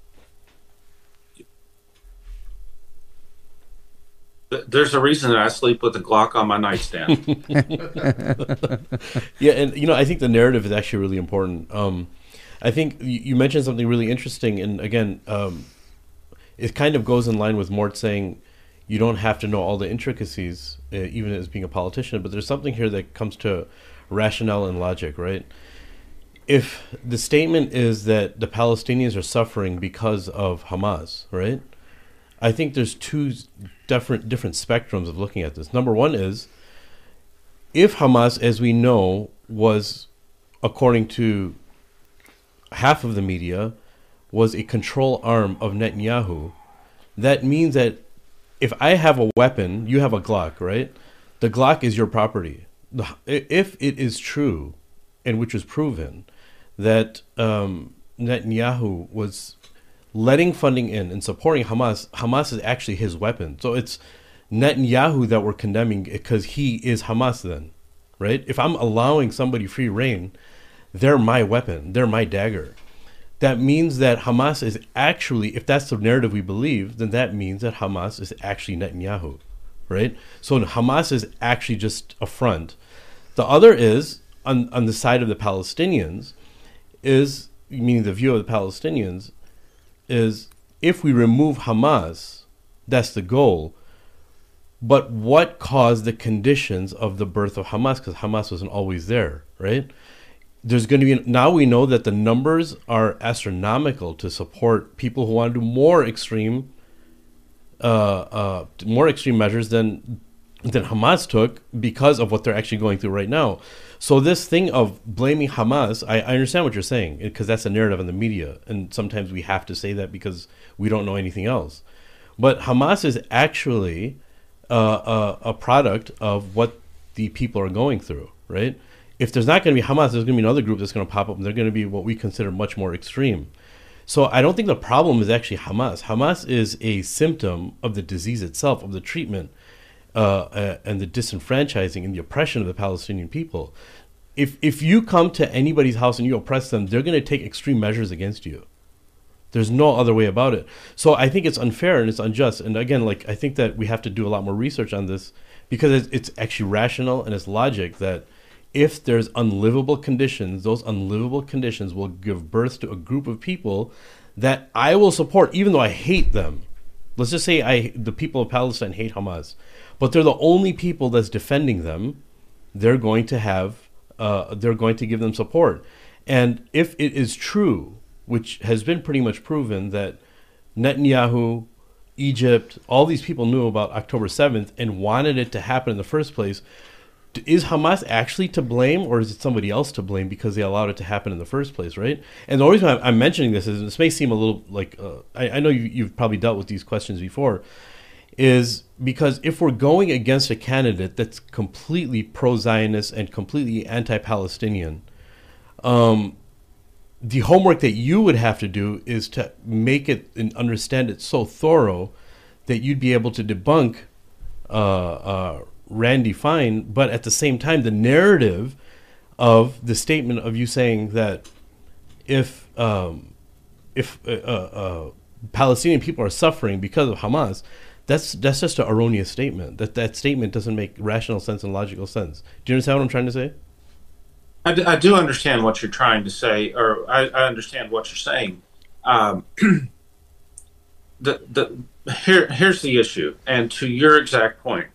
Th- There's a reason that I sleep with a Glock on my nightstand. Yeah, and you know, I think the narrative is actually really important. Um, I think you, you mentioned something really interesting, and again, um, it kind of goes in line with Mort saying you don't have to know all the intricacies, uh, even as being a politician. But there's something here that comes to rationale and logic, right? If the statement is that the Palestinians are suffering because of Hamas, right? I think there's two different different spectrums of looking at this. Number one is, if Hamas, as we know, was, according to half of the media, was a control arm of Netanyahu, that means that if I have a weapon, you have a Glock, right? The Glock is your property. The- If it is true, and which was proven, that um, Netanyahu was letting funding in and supporting Hamas, Hamas is actually his weapon. So it's Netanyahu that we're condemning because he is Hamas then, right? If I'm allowing somebody free reign, they're my weapon, they're my dagger. That means that Hamas is actually, if that's the narrative we believe, then that means that Hamas is actually Netanyahu, right? So Hamas is actually just a front. The other is, on, on the side of the Palestinians, is, meaning the view of the Palestinians, is if we remove Hamas, that's the goal. But what caused the conditions of the birth of Hamas? Because Hamas wasn't always there, right? There's going to be, now we know that the numbers are astronomical to support people who want to do more extreme, uh, uh, more extreme measures than than Hamas took because of what they're actually going through right now. So this thing of blaming Hamas, I, I understand what you're saying, because that's a narrative in the media, and sometimes we have to say that because we don't know anything else. But Hamas is actually uh, a, a product of what the people are going through, right? If there's not going to be Hamas, there's going to be another group that's going to pop up, and they're going to be what we consider much more extreme. So I don't think the problem is actually Hamas. Hamas is a symptom of the disease itself, of the treatment uh, uh, and the disenfranchising and the oppression of the Palestinian people. if if you come to anybody's house and you oppress them, they're going to take extreme measures against you. There's no other way about it. So I think it's unfair and it's unjust. And again, like I think that we have to do a lot more research on this because it's, it's actually rational and it's logic that if there's unlivable conditions, those unlivable conditions will give birth to a group of people that I will support, even though I hate them. Let's just say I the people of Palestine hate Hamas, but they're the only people that's defending them. They're going to have, uh, they're going to give them support. And if it is true, which has been pretty much proven, that Netanyahu, Egypt, all these people knew about October seventh and wanted it to happen in the first place, is Hamas actually to blame, or is it somebody else to blame because they allowed it to happen in the first place, right? And the reason I'm mentioning this is, this may seem a little like, uh, I, I know you, you've probably dealt with these questions before, is because if we're going against a candidate that's completely pro-Zionist and completely anti-Palestinian, um, the homework that you would have to do is to make it and understand it so thorough that you'd be able to debunk uh, uh, Randy Fine, but at the same time, the narrative of the statement of you saying that if um, if uh, uh, Palestinian people are suffering because of Hamas, that's that's just an erroneous statement. That that statement doesn't make rational sense and logical sense. Do you understand what I'm trying to say? I do, I do understand what you're trying to say, or I, I understand what you're saying. Um, the the here here's the issue, and to your exact point,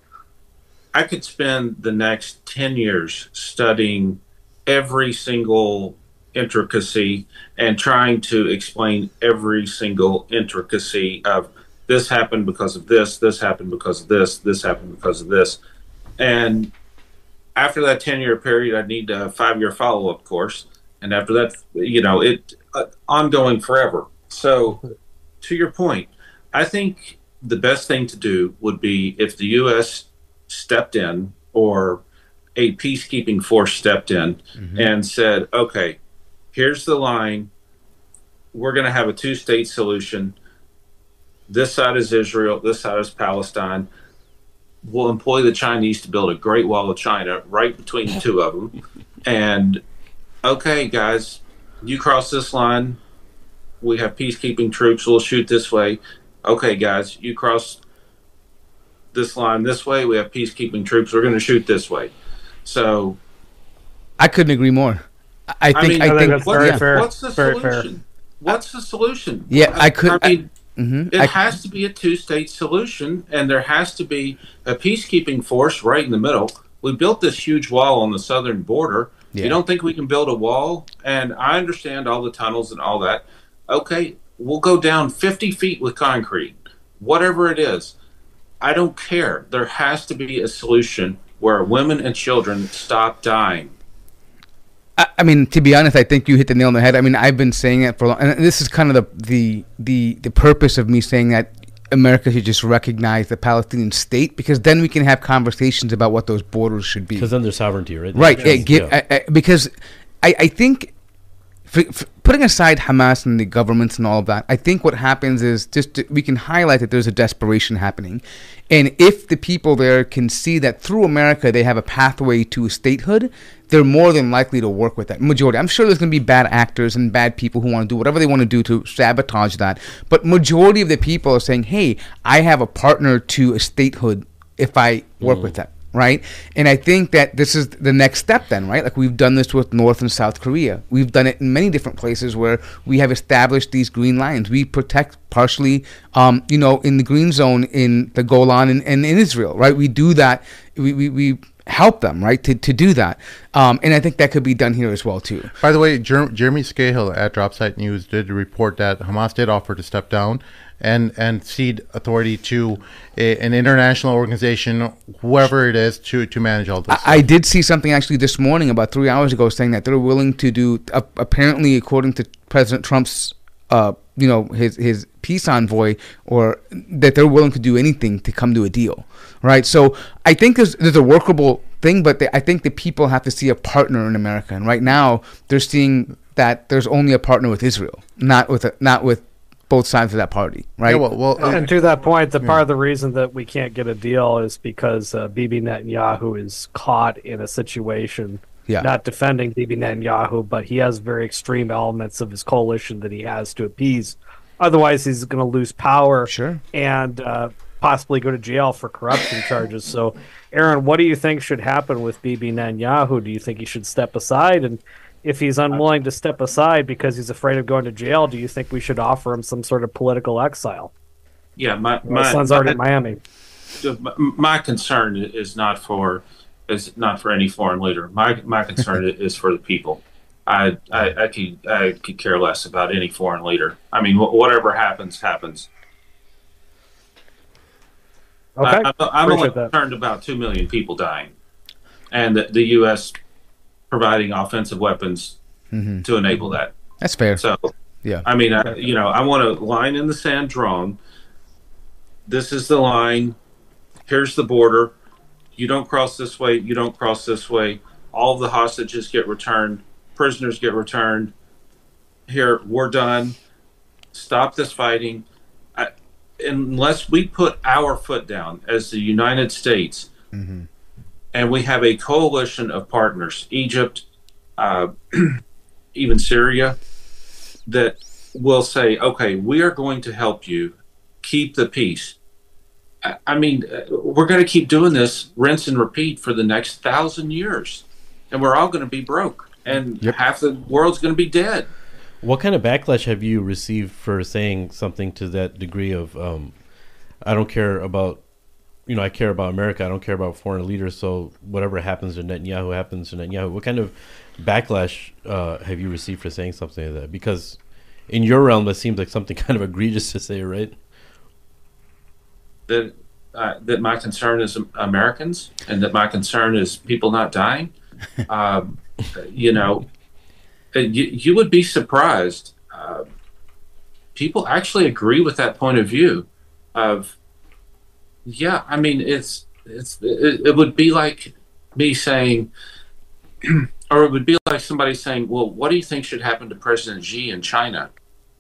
I could spend the next ten years studying every single intricacy and trying to explain every single intricacy of this happened because of this, this happened because of this, this happened because of this, and after that ten-year period, I need a five-year follow-up course, and after that, you know, it uh, ongoing forever. So, to your point, I think the best thing to do would be if the U S stepped in, or a peacekeeping force stepped in, mm-hmm. and said, "Okay, here's the line. We're going to have a two-state solution. This side is Israel. This side is Palestine. We'll employ the Chinese to build a Great Wall of China right between the two of them. And, okay, guys, you cross this line, we have peacekeeping troops, we'll shoot this way. Okay, guys, you cross this line this way, we have peacekeeping troops, we're going to shoot this way." So I couldn't agree more. I think I, mean, I, I think that's what, very yeah. fair. what's the Very solution? fair. What's the solution? Yeah, I could. I mean, I, mm-hmm, it I, has to be a two-state solution, and there has to be a peacekeeping force right in the middle. We built this huge wall on the southern border. Yeah. You don't think we can build a wall? And I understand all the tunnels and all that. Okay, we'll go down fifty feet with concrete, whatever it is. I don't care. There has to be a solution where women and children stop dying. I, I mean, to be honest, I think you hit the nail on the head. I mean, I've been saying it for a long, and this is kind of the the the, the purpose of me saying that America should just recognize the Palestinian state, because then we can have conversations about what those borders should be. Because then there's sovereignty, right? Right. Yes. Yeah, give, Yeah. I, I, because I, I think, for, for putting aside Hamas and the governments and all of that, I think what happens is just to, we can highlight that there's a desperation happening. And if the people there can see that through America they have a pathway to statehood, they're more than likely to work with that. Majority. I'm sure there's going to be bad actors and bad people who want to do whatever they want to do to sabotage that. But majority of the people are saying, hey, I have a partner to a statehood if I work mm. with that. Right? And I think that this is the next step then, right? Like we've done this with North and South Korea. We've done it in many different places where we have established these green lines. We protect partially, um, you know, in the green zone in the Golan and, and in Israel, right? We do that. We, we, we help them, right, to, to do that. Um, and I think that could be done here as well, too. By the way, Jer- Jeremy Scahill at Dropsite News did report that Hamas did offer to step down and and cede authority to a, an international organization, whoever it is, to, to manage all this. I, I did see something actually this morning, about three hours ago, saying that they're willing to do, uh, apparently according to President Trump's, uh, you know, his his peace envoy, or that they're willing to do anything to come to a deal, right? So I think there's there's a workable thing, but they, I think the people have to see a partner in America, and right now they're seeing that there's only a partner with Israel, not with a, not with both sides of that party, right? Yeah, well, well, uh, and to that point, the yeah. part of the reason that we can't get a deal is because uh, Bibi Netanyahu is caught in a situation Yeah. not defending Bibi Netanyahu, but he has very extreme elements of his coalition that he has to appease. Otherwise, he's going to lose power Sure. and uh, possibly go to jail for corruption charges. So, Aaron, what do you think should happen with Bibi Netanyahu? Do you think he should step aside? And if he's unwilling to step aside because he's afraid of going to jail, do you think we should offer him some sort of political exile? Yeah, my My, my, son's already my, in Miami. my concern is not for is not for any foreign leader. My my concern is for the people. I, I I could I could care less about any foreign leader. I mean, wh- whatever happens, happens. Okay, I, I'm, I'm only appreciate that. concerned about two million people dying, and the, the U S providing offensive weapons Mhm. to enable that. That's fair. So, Yeah. I mean, I, you know, I want a line in the sand drawn. This is the line. Here's the border. You don't cross this way. You don't cross this way. All of the hostages get returned. Prisoners get returned. Here, we're done. Stop this fighting. I, unless we put our foot down as the United States, Mhm. and we have a coalition of partners, Egypt, uh, even Syria, that will say, okay, we are going to help you keep the peace. I, I mean, uh, we're going to keep doing this, rinse and repeat for the next thousand years. And we're all going to be broke. And Yep. half the world's going to be dead. What kind of backlash have you received for saying something to that degree of, um, I don't care about, you know, I care about America, I don't care about foreign leaders, so whatever happens to Netanyahu happens to Netanyahu. What kind of backlash uh, have you received for saying something like that? Because in your realm, that seems like something kind of egregious to say, right? That uh, that my concern is Americans, and that my concern is people not dying. um, you know, you, you would be surprised. Uh, people actually agree with that point of view. Of yeah, I mean, it's it's it, it would be like me saying, or it would be like somebody saying, "Well, what do you think should happen to President Xi in China?"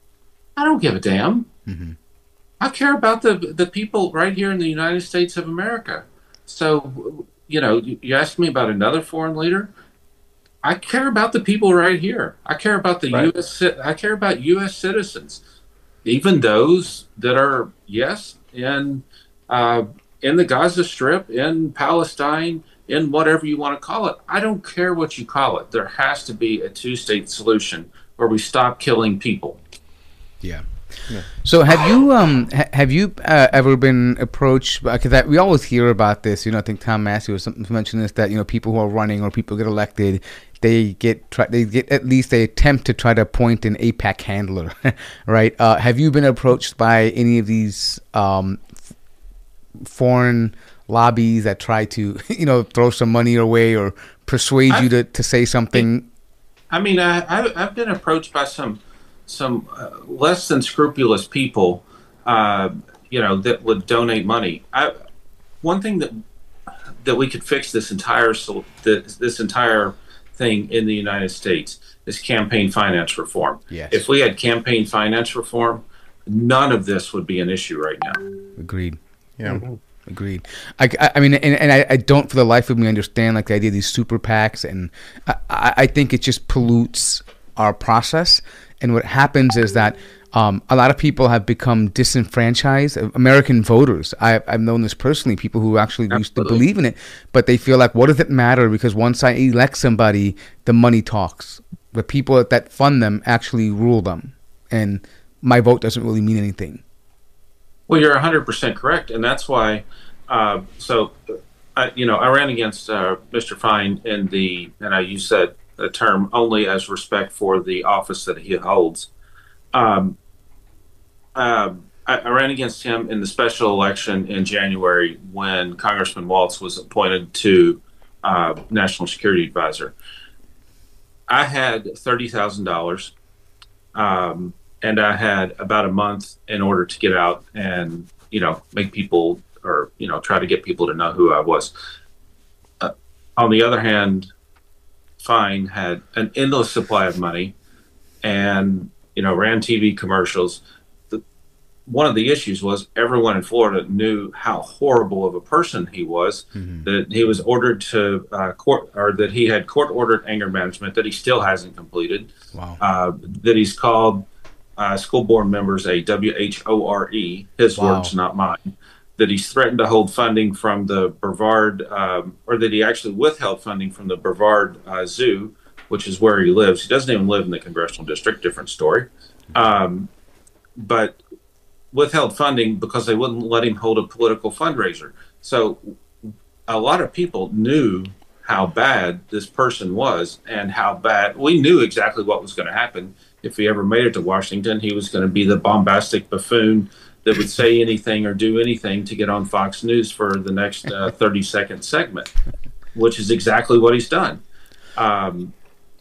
I don't give a damn. Mhm. I care about the the people right here in the United States of America. So, you know, you, you ask me about another foreign leader. I care about the people right here. I care about the Right. U S. ci- I care about U S citizens, even those that are yes in uh, in the Gaza Strip, in Palestine, in whatever you want to call it. I don't care what you call it. There has to be a two-state solution where we stop killing people. Yeah. So have you um ha- have you uh, ever been approached? Because that we always hear about this. You know, I think Tom Massey was something mentioned this, that you know people who are running or people get elected, they get try, they get at least they attempt to try to appoint an AIPAC handler, right? Uh, have you been approached by any of these um, f- foreign lobbies that try to you know throw some money your way or persuade I- you to, to say something? I mean, I, I, I've been approached by some some uh, less than scrupulous people, uh, you know, that would donate money. I, one thing that that we could fix this entire sol- this, this entire thing in the United States is campaign finance reform. Yes. If we had campaign finance reform, none of this would be an issue right now. Agreed. Yeah. Agreed. I, I, I mean, and, and I, I don't for the life of me understand like the idea of these super PACs, and I, I I think it just pollutes our process. And what happens is that um, a lot of people have become disenfranchised. American voters, I, I've known this personally, people who actually used to Absolutely. believe in it, but they feel like, what does it matter? Because once I elect somebody, the money talks. The people that fund them actually rule them. And my vote doesn't really mean anything. Well, you're one hundred percent correct, and that's why. Uh, so, I, you know, I ran against uh, Mister Fine in the, and I use that uh, term only as respect for the office that he holds. Um, uh, I, I ran against him in the special election in January when Congressman Waltz was appointed to uh, National Security Advisor. I had thirty thousand dollars. Um, and I had about a month in order to get out and, you know, make people or, you know, try to get people to know who I was. Uh, on the other hand, Fine had an endless supply of money and, you know, ran T V commercials. The, one of the issues was everyone in Florida knew how horrible of a person he was, Mhm. that he was ordered to uh, court, or that he had court ordered anger management that he still hasn't completed, Wow. uh, that he's called uh, school board members a W H O R E, his Wow. words, not mine, that he's threatened to hold funding from the Brevard, um, or that he actually withheld funding from the Brevard uh, Zoo, which is where he lives. He doesn't even live in the congressional district, different story. Um, but withheld funding because they wouldn't let him hold a political fundraiser. So a lot of people knew how bad this person was and how bad we knew exactly what was going to happen. If he ever made it to Washington, he was going to be the bombastic buffoon that would say anything or do anything to get on Fox News for the next uh, thirty second segment, which is exactly what he's done. Um,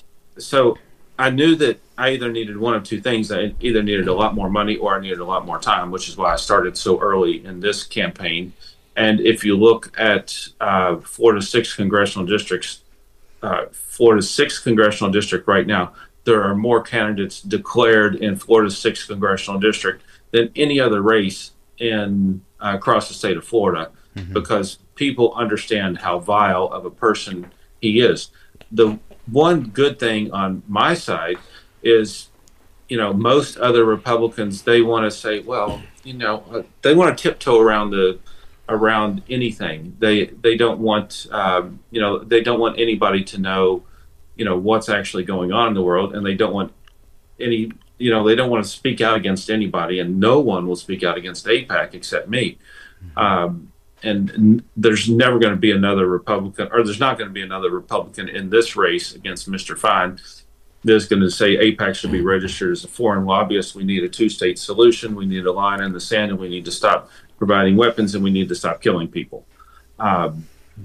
so I knew that I either needed one of two things. I either needed a lot more money or I needed a lot more time, which is why I started so early in this campaign. And if you look at uh, Florida's six congressional districts, uh, Florida's sixth congressional district right now, there are more candidates declared in Florida's sixth congressional district than any other race in uh, across the state of Florida, mm-hmm. because people understand how vile of a person he is. The one good thing on my side is, you know, most other Republicans, they want to say, well, you know, uh, they want to tiptoe around the around anything. They they don't want, um, you know, they don't want anybody to know, you know, what's actually going on in the world, and they don't want any, you know, they don't want to speak out against anybody, and no one will speak out against AIPAC except me. Mm-hmm. Um, and n- there's never going to be another Republican, or there's not going to be another Republican in this race against Mister Fine that's going to say AIPAC should be registered as a foreign lobbyist. We need a two-state solution. We need a line in the sand, and we need to stop providing weapons, and we need to stop killing people. Um,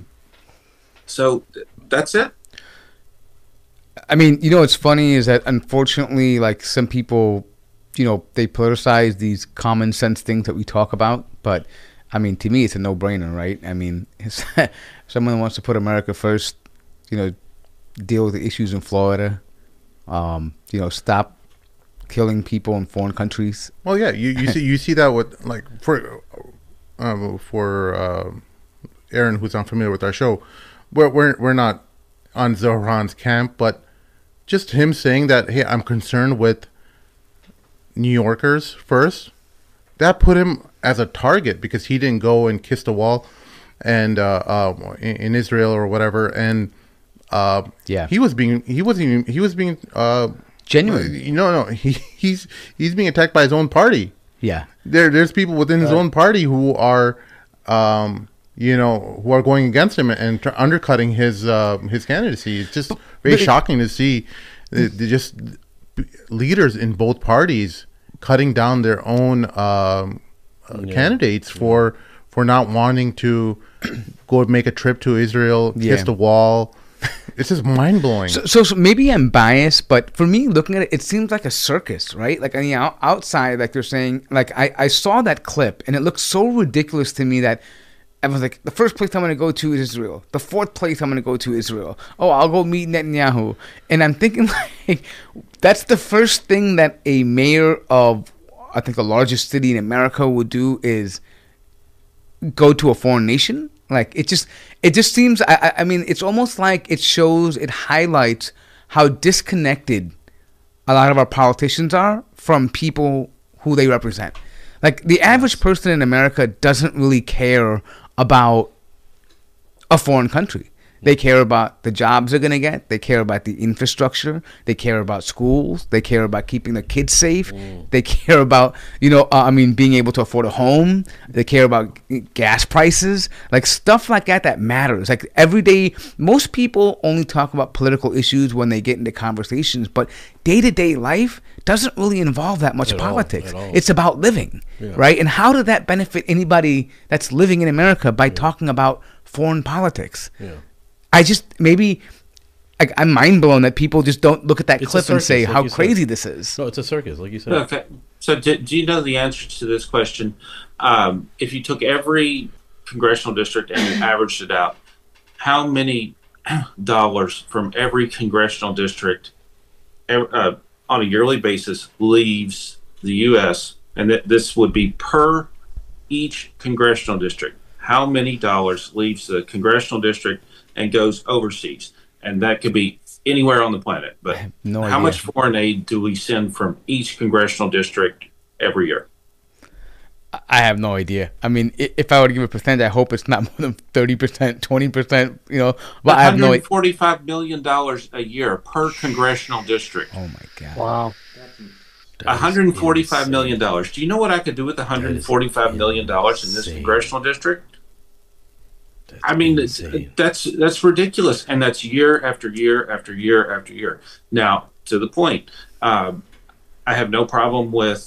so th- that's it. I mean, you know, what's funny is that unfortunately, like some people, you know, they politicize these common sense things that we talk about. But I mean, to me, it's a no brainer, right? I mean, it's someone wants to put America first, you know, deal with the issues in Florida, um, you know, stop killing people in foreign countries. Well, yeah, you, you see you see that with like for um, for uh, Aaron, who's unfamiliar with our show, we're we're we're not on Zohran's camp, but just him saying that, hey, I'm concerned with New Yorkers first, that put him as a target because he didn't go and kiss the wall and uh, uh, in, in Israel or whatever, and uh, yeah, he was being he wasn't even, he was being uh, genuine. You know, no, he he's he's being attacked by his own party. Yeah, there there's people within his uh, own party who are. Um, you know, who are going against him and tr- undercutting his uh, his candidacy. It's just very shocking to see uh, just leaders in both parties cutting down their own um, uh, yeah. candidates for for not wanting to go make a trip to Israel, yeah. kiss the wall. It's just mind blowing. So, so, so maybe I'm biased, but for me, looking at it, it seems like a circus, right? Like on the out- outside, like they're saying, like I, I saw that clip and it looked so ridiculous to me that. I was like, the first place I'm going to go to is Israel. The fourth place I'm going to go to is Israel. Oh, I'll go meet Netanyahu. And I'm thinking, like, that's the first thing that a mayor of, I think, the largest city in America would do is go to a foreign nation. Like, it just, it just seems, I, I mean, it's almost like it shows, it highlights how disconnected a lot of our politicians are from people who they represent. Like, the average person in America doesn't really care about a foreign country. They care about the jobs they're going to get. They care about the infrastructure. They care about schools. They care about keeping their kids safe. Mm. They care about, you know, uh, I mean, being able to afford a home. They care about gas prices, like stuff like that that matters. Like every day, most people only talk about political issues when they get into conversations, but day-to-day life doesn't really involve that much at politics. All, all. It's about living, yeah. right? And how did that benefit anybody that's living in America by yeah. talking about foreign politics? Yeah. I just, maybe, like, I'm mind blown that people just don't look at that it's clip circus, and say like how crazy said. this is. No, it's a circus, like you said. Okay. So do, do you know the answer to this question? Um, if you took every congressional district and you averaged it out, how many dollars from every congressional district uh, on a yearly basis leaves the U S and that this would be per each congressional district. How many dollars leaves the congressional district and goes overseas? And that could be anywhere on the planet. But no how idea. much foreign aid do we send from each congressional district every year? I have no idea. I mean, i- if I were to give a percentage, I hope it's not more than thirty percent, twenty percent, you know, but I have no idea. one hundred forty-five million dollars a year per congressional district. Oh my God. Wow. one hundred forty-five million dollars. Do you know what I could do with one hundred forty-five million dollars in this insane. congressional district? That's I mean, it's- insane. that's that's ridiculous, and that's year after year after year after year. Now, to the point, um, I have no problem with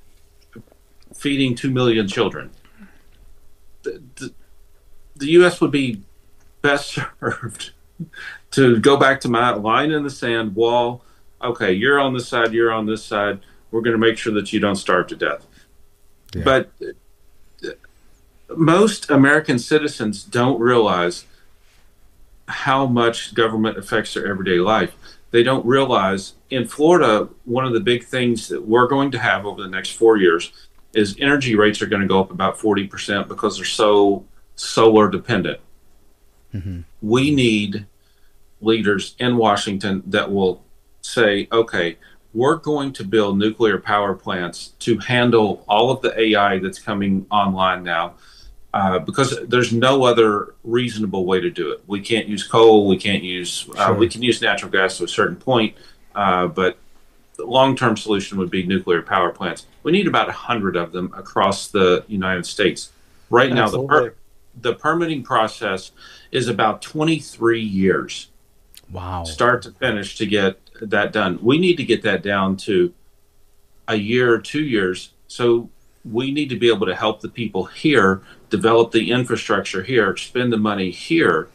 feeding two million children. The, the, the U S would be best served to go back to my line in the sand wall. Okay, you're on this side, you're on this side. We're going to make sure that you don't starve to death. Yeah. But uh, most American citizens don't realize how much government affects their everyday life. They don't realize in Florida, one of the big things that we're going to have over the next four years is energy rates are going to go up about forty percent because they're so solar dependent. Mm-hmm. We need leaders in Washington that will say, okay, we're going to build nuclear power plants to handle all of the A I that's coming online now, uh, because there's no other reasonable way to do it. We can't use coal. We can't use, uh, Sure. we can use natural gas to a certain point, uh, but the long-term solution would be nuclear power plants. We need about one hundred of them across the United States. Right now, the, Absolutely. per- the permitting process is about twenty-three years, Wow. start to finish, to get that done. We need to get that down to a year or two years. So we need to be able to help the people here, develop the infrastructure here, spend the money here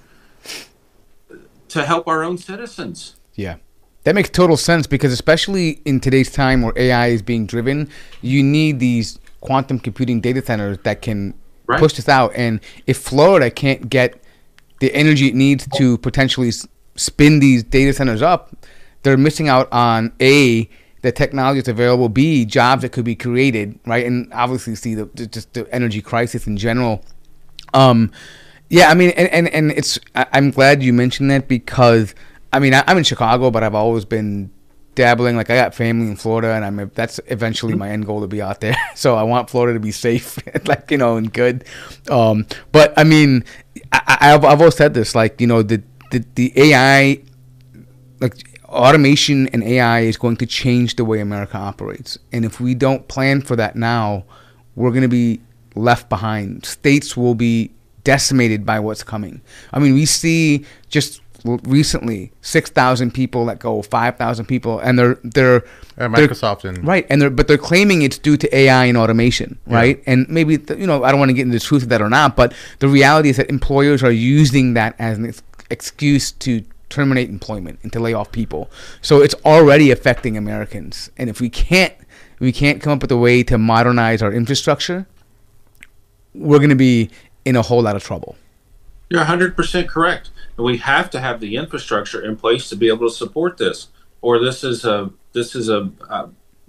to help our own citizens. Yeah. That makes total sense because especially in today's time where A I is being driven, you need these quantum computing data centers that can Right. push this out. And if Florida can't get the energy it needs to potentially s- spin these data centers up, they're missing out on A, the technology that's available, B, jobs that could be created, right? And obviously see the, the just the energy crisis in general. Um, yeah, I mean, and, and, and it's, I, I'm glad you mentioned that because, I mean, I, I'm in Chicago, but I've always been dabbling. Like, I got family in Florida, and I'm that's eventually my end goal to be out there. So I want Florida to be safe, like, you know, and good. Um, but I mean, I, I- I've, I've always said this, like, you know, the the, the A I, like, automation and A I is going to change the way America operates. And if we don't plan for that now, we're going to be left behind. States will be decimated by what's coming. I mean, we see just l- recently six thousand people let go, five thousand people, and they're they're Uh, they're- Microsoft and right, and they're but they're claiming it's due to A I and automation, right? And maybe th- you know I don't want to get into the truth of that or not, but the reality is that employers are using that as an ex- excuse to terminate employment and to lay off people. So it's already affecting Americans, and if we can't we can't come up with a way to modernize our infrastructure, we're going to be in a whole lot of trouble. You're one hundred percent correct. And we have to have the infrastructure in place to be able to support this, or this is a this is a, a,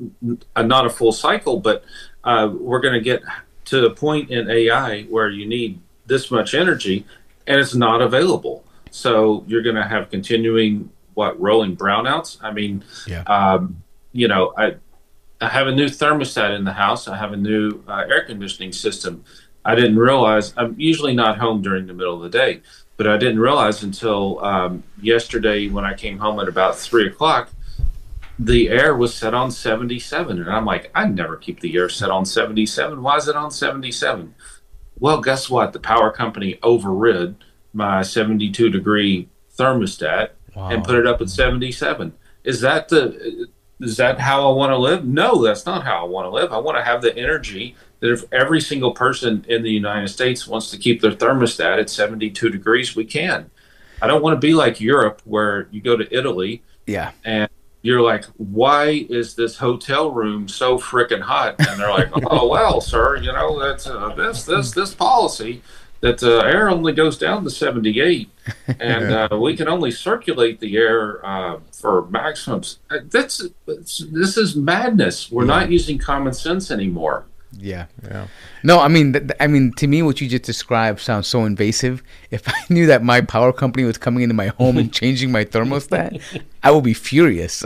a not a full cycle, but uh, we're going to get to the point in A I where you need this much energy and it's not available. So you're going to have continuing what rolling brownouts. I mean, Yeah. um, you know, I I have a new thermostat in the house. I have a new uh, air conditioning system. I didn't realize I'm usually not home during the middle of the day, but I didn't realize until um, yesterday when I came home at about three o'clock, the air was set on seventy-seven. And I'm like, I never keep the air set on seventy-seven. Why is it on seventy-seven? Well, guess what? The power company overrid my seventy-two degree thermostat and put it up at seventy-seven. Is that the is that how I want to live? No, that's not how I want to live. I want to have the energy that if every single person in the United States wants to keep their thermostat at seventy-two degrees, we can. I don't want to be like Europe where you go to Italy Yeah. and you're like, why is this hotel room so freaking hot? And they're like, oh, well, sir, you know, that's uh, this, this, this policy. that the air only goes down to seventy-eight, and uh, we can only circulate the air uh, for maximums. Uh, That's this is madness. We're Yeah. not using common sense anymore. Yeah. Yeah. No, I mean, th- th- I mean, to me, what you just described sounds so invasive. If I knew that my power company was coming into my home and changing my thermostat, I would be furious.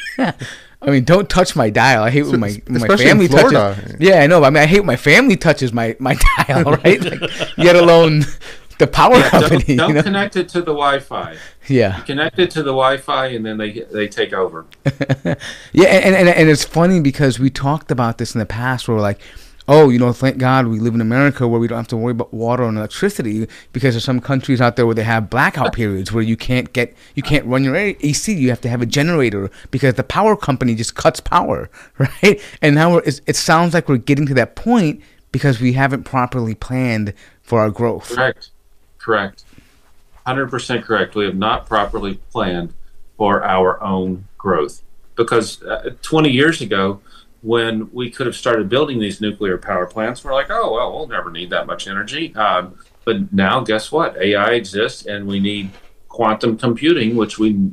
I mean, don't touch my dial. I hate when my when my Especially in family Florida. touches. Yeah, I know. But I mean, I hate when my family touches my my dial, right? Like, yet alone the power company. Don't, don't you know? connect it to the Wi-Fi. Yeah. Connect it to the Wi-Fi, and then they they take over. Yeah, and, and and it's funny because we talked about this in the past where we're like, oh, you know, thank God we live in America where we don't have to worry about water and electricity, because there's some countries out there where they have blackout periods where you can't get, you can't run your A C. You have to have a generator because the power company just cuts power, right? And now we're, it's, it sounds like we're getting to that point because we haven't properly planned for our growth. Correct. Correct. one hundred percent correct. We have not properly planned for our own growth. Because uh, twenty years ago, when we could have started building these nuclear power plants, we're like, oh, well, we'll never need that much energy. Um, but now, guess what? A I exists, and we need quantum computing, which we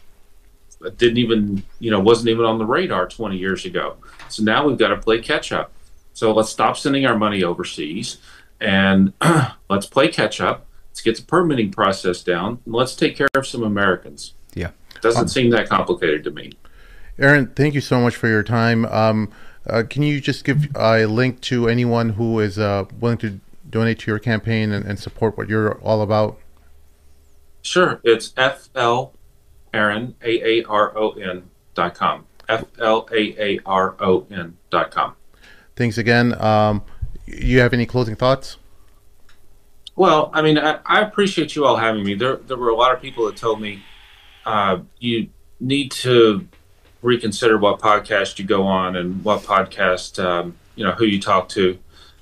didn't even, you know, wasn't even on the radar twenty years ago. So now we've got to play catch up. So let's stop sending our money overseas, and let's play catch up. Let's get the permitting process down, and let's take care of some Americans. Yeah. Doesn't seem that complicated to me. Aaron, thank you so much for your time. Um, uh, can you just give a link to anyone who is uh, willing to donate to your campaign and, and support what you're all about? Sure. It's F L Aaron, A A R O N dot com. F L A A R O N dot com. Thanks again. Um, you have any closing thoughts? Well, I mean, I, I appreciate you all having me. There, there were a lot of people that told me uh, you need to reconsider what podcast you go on and what podcast, um, you know, who you talk to.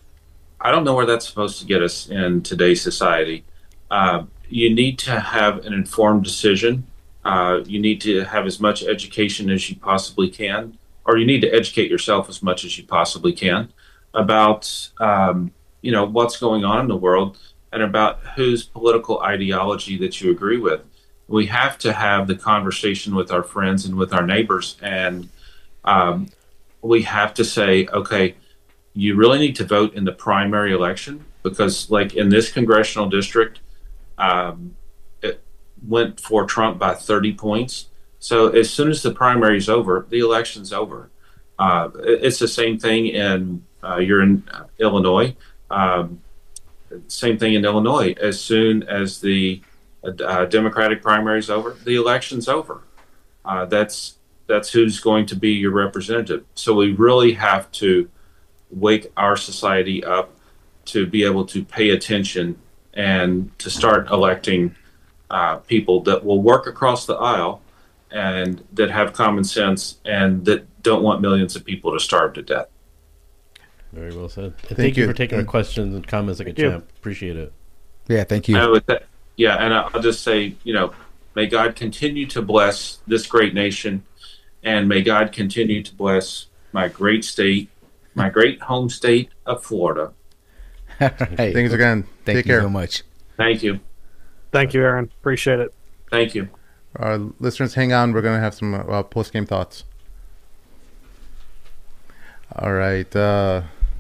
I don't know where that's supposed to get us in today's society. Uh, you need to have an informed decision. Uh, you need to have as much education as you possibly can, or you need to educate yourself as much as you possibly can about, um, you know, what's going on in the world and about whose political ideology that you agree with. We have to have the conversation with our friends and with our neighbors, and um, we have to say, okay, you really need to vote in the primary election, because like in this congressional district, um, it went for Trump by thirty points. So as soon as the primary is over, the election's over. Uh, it's the same thing in, uh, you're in Illinois, um, same thing in Illinois. As soon as the Uh, Democratic primary is over, the election's over. Uh, that's that's who's going to be your representative. So we really have to wake our society up to be able to pay attention and to start electing uh, people that will work across the aisle and that have common sense and that don't want millions of people to starve to death. Very well said. And thank, Thank you you. for taking our questions and comments like a you. champ. Appreciate it. Yeah, thank you. And with that, yeah, and I'll just say, you know, may God continue to bless this great nation, and may God continue to bless my great state, my great home state of Florida. Hey, Thanks again. thank Take you care. so much. Thank you. Thank you, Aaron. Appreciate it. Thank you. Uh, listeners, hang on. We're going to have some uh, post-game thoughts. All right. Uh,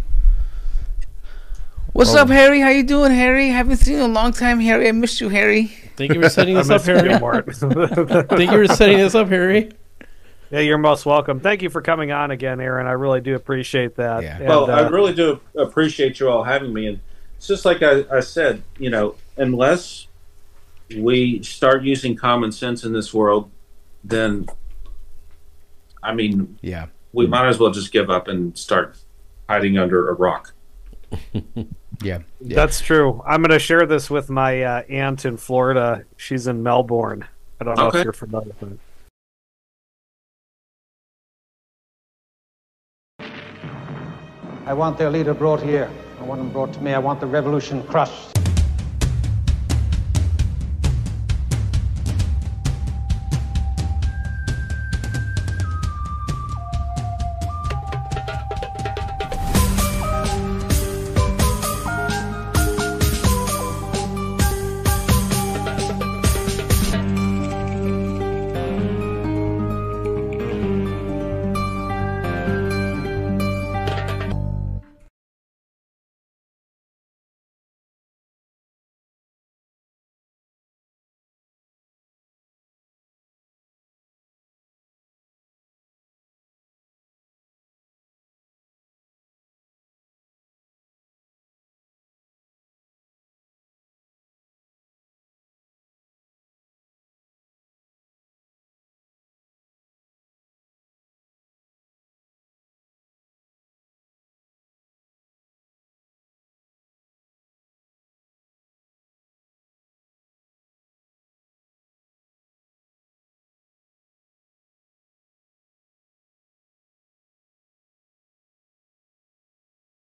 What's Oh. up, Harry? How you doing, Harry? Haven't seen you in a long time, Harry. I missed you, Harry. Thank you for setting I this up, missed you, Harry. Mart. Thank you for setting this up, Harry. Yeah, you're most welcome. Thank you for coming on again, Aaron. I really do appreciate that. Yeah. And, Well, I uh, really do appreciate you all having me. And it's just like I, I said, you know, unless we start using common sense in this world, then, I mean, Yeah. we might as well just give up and start hiding under a rock. Yeah. Yeah. That's true. I'm going to share this with my uh, aunt in Florida. She's in Melbourne. I don't know Okay. if you're familiar with it. I want their leader brought here. I want him brought to me. I want the revolution crushed.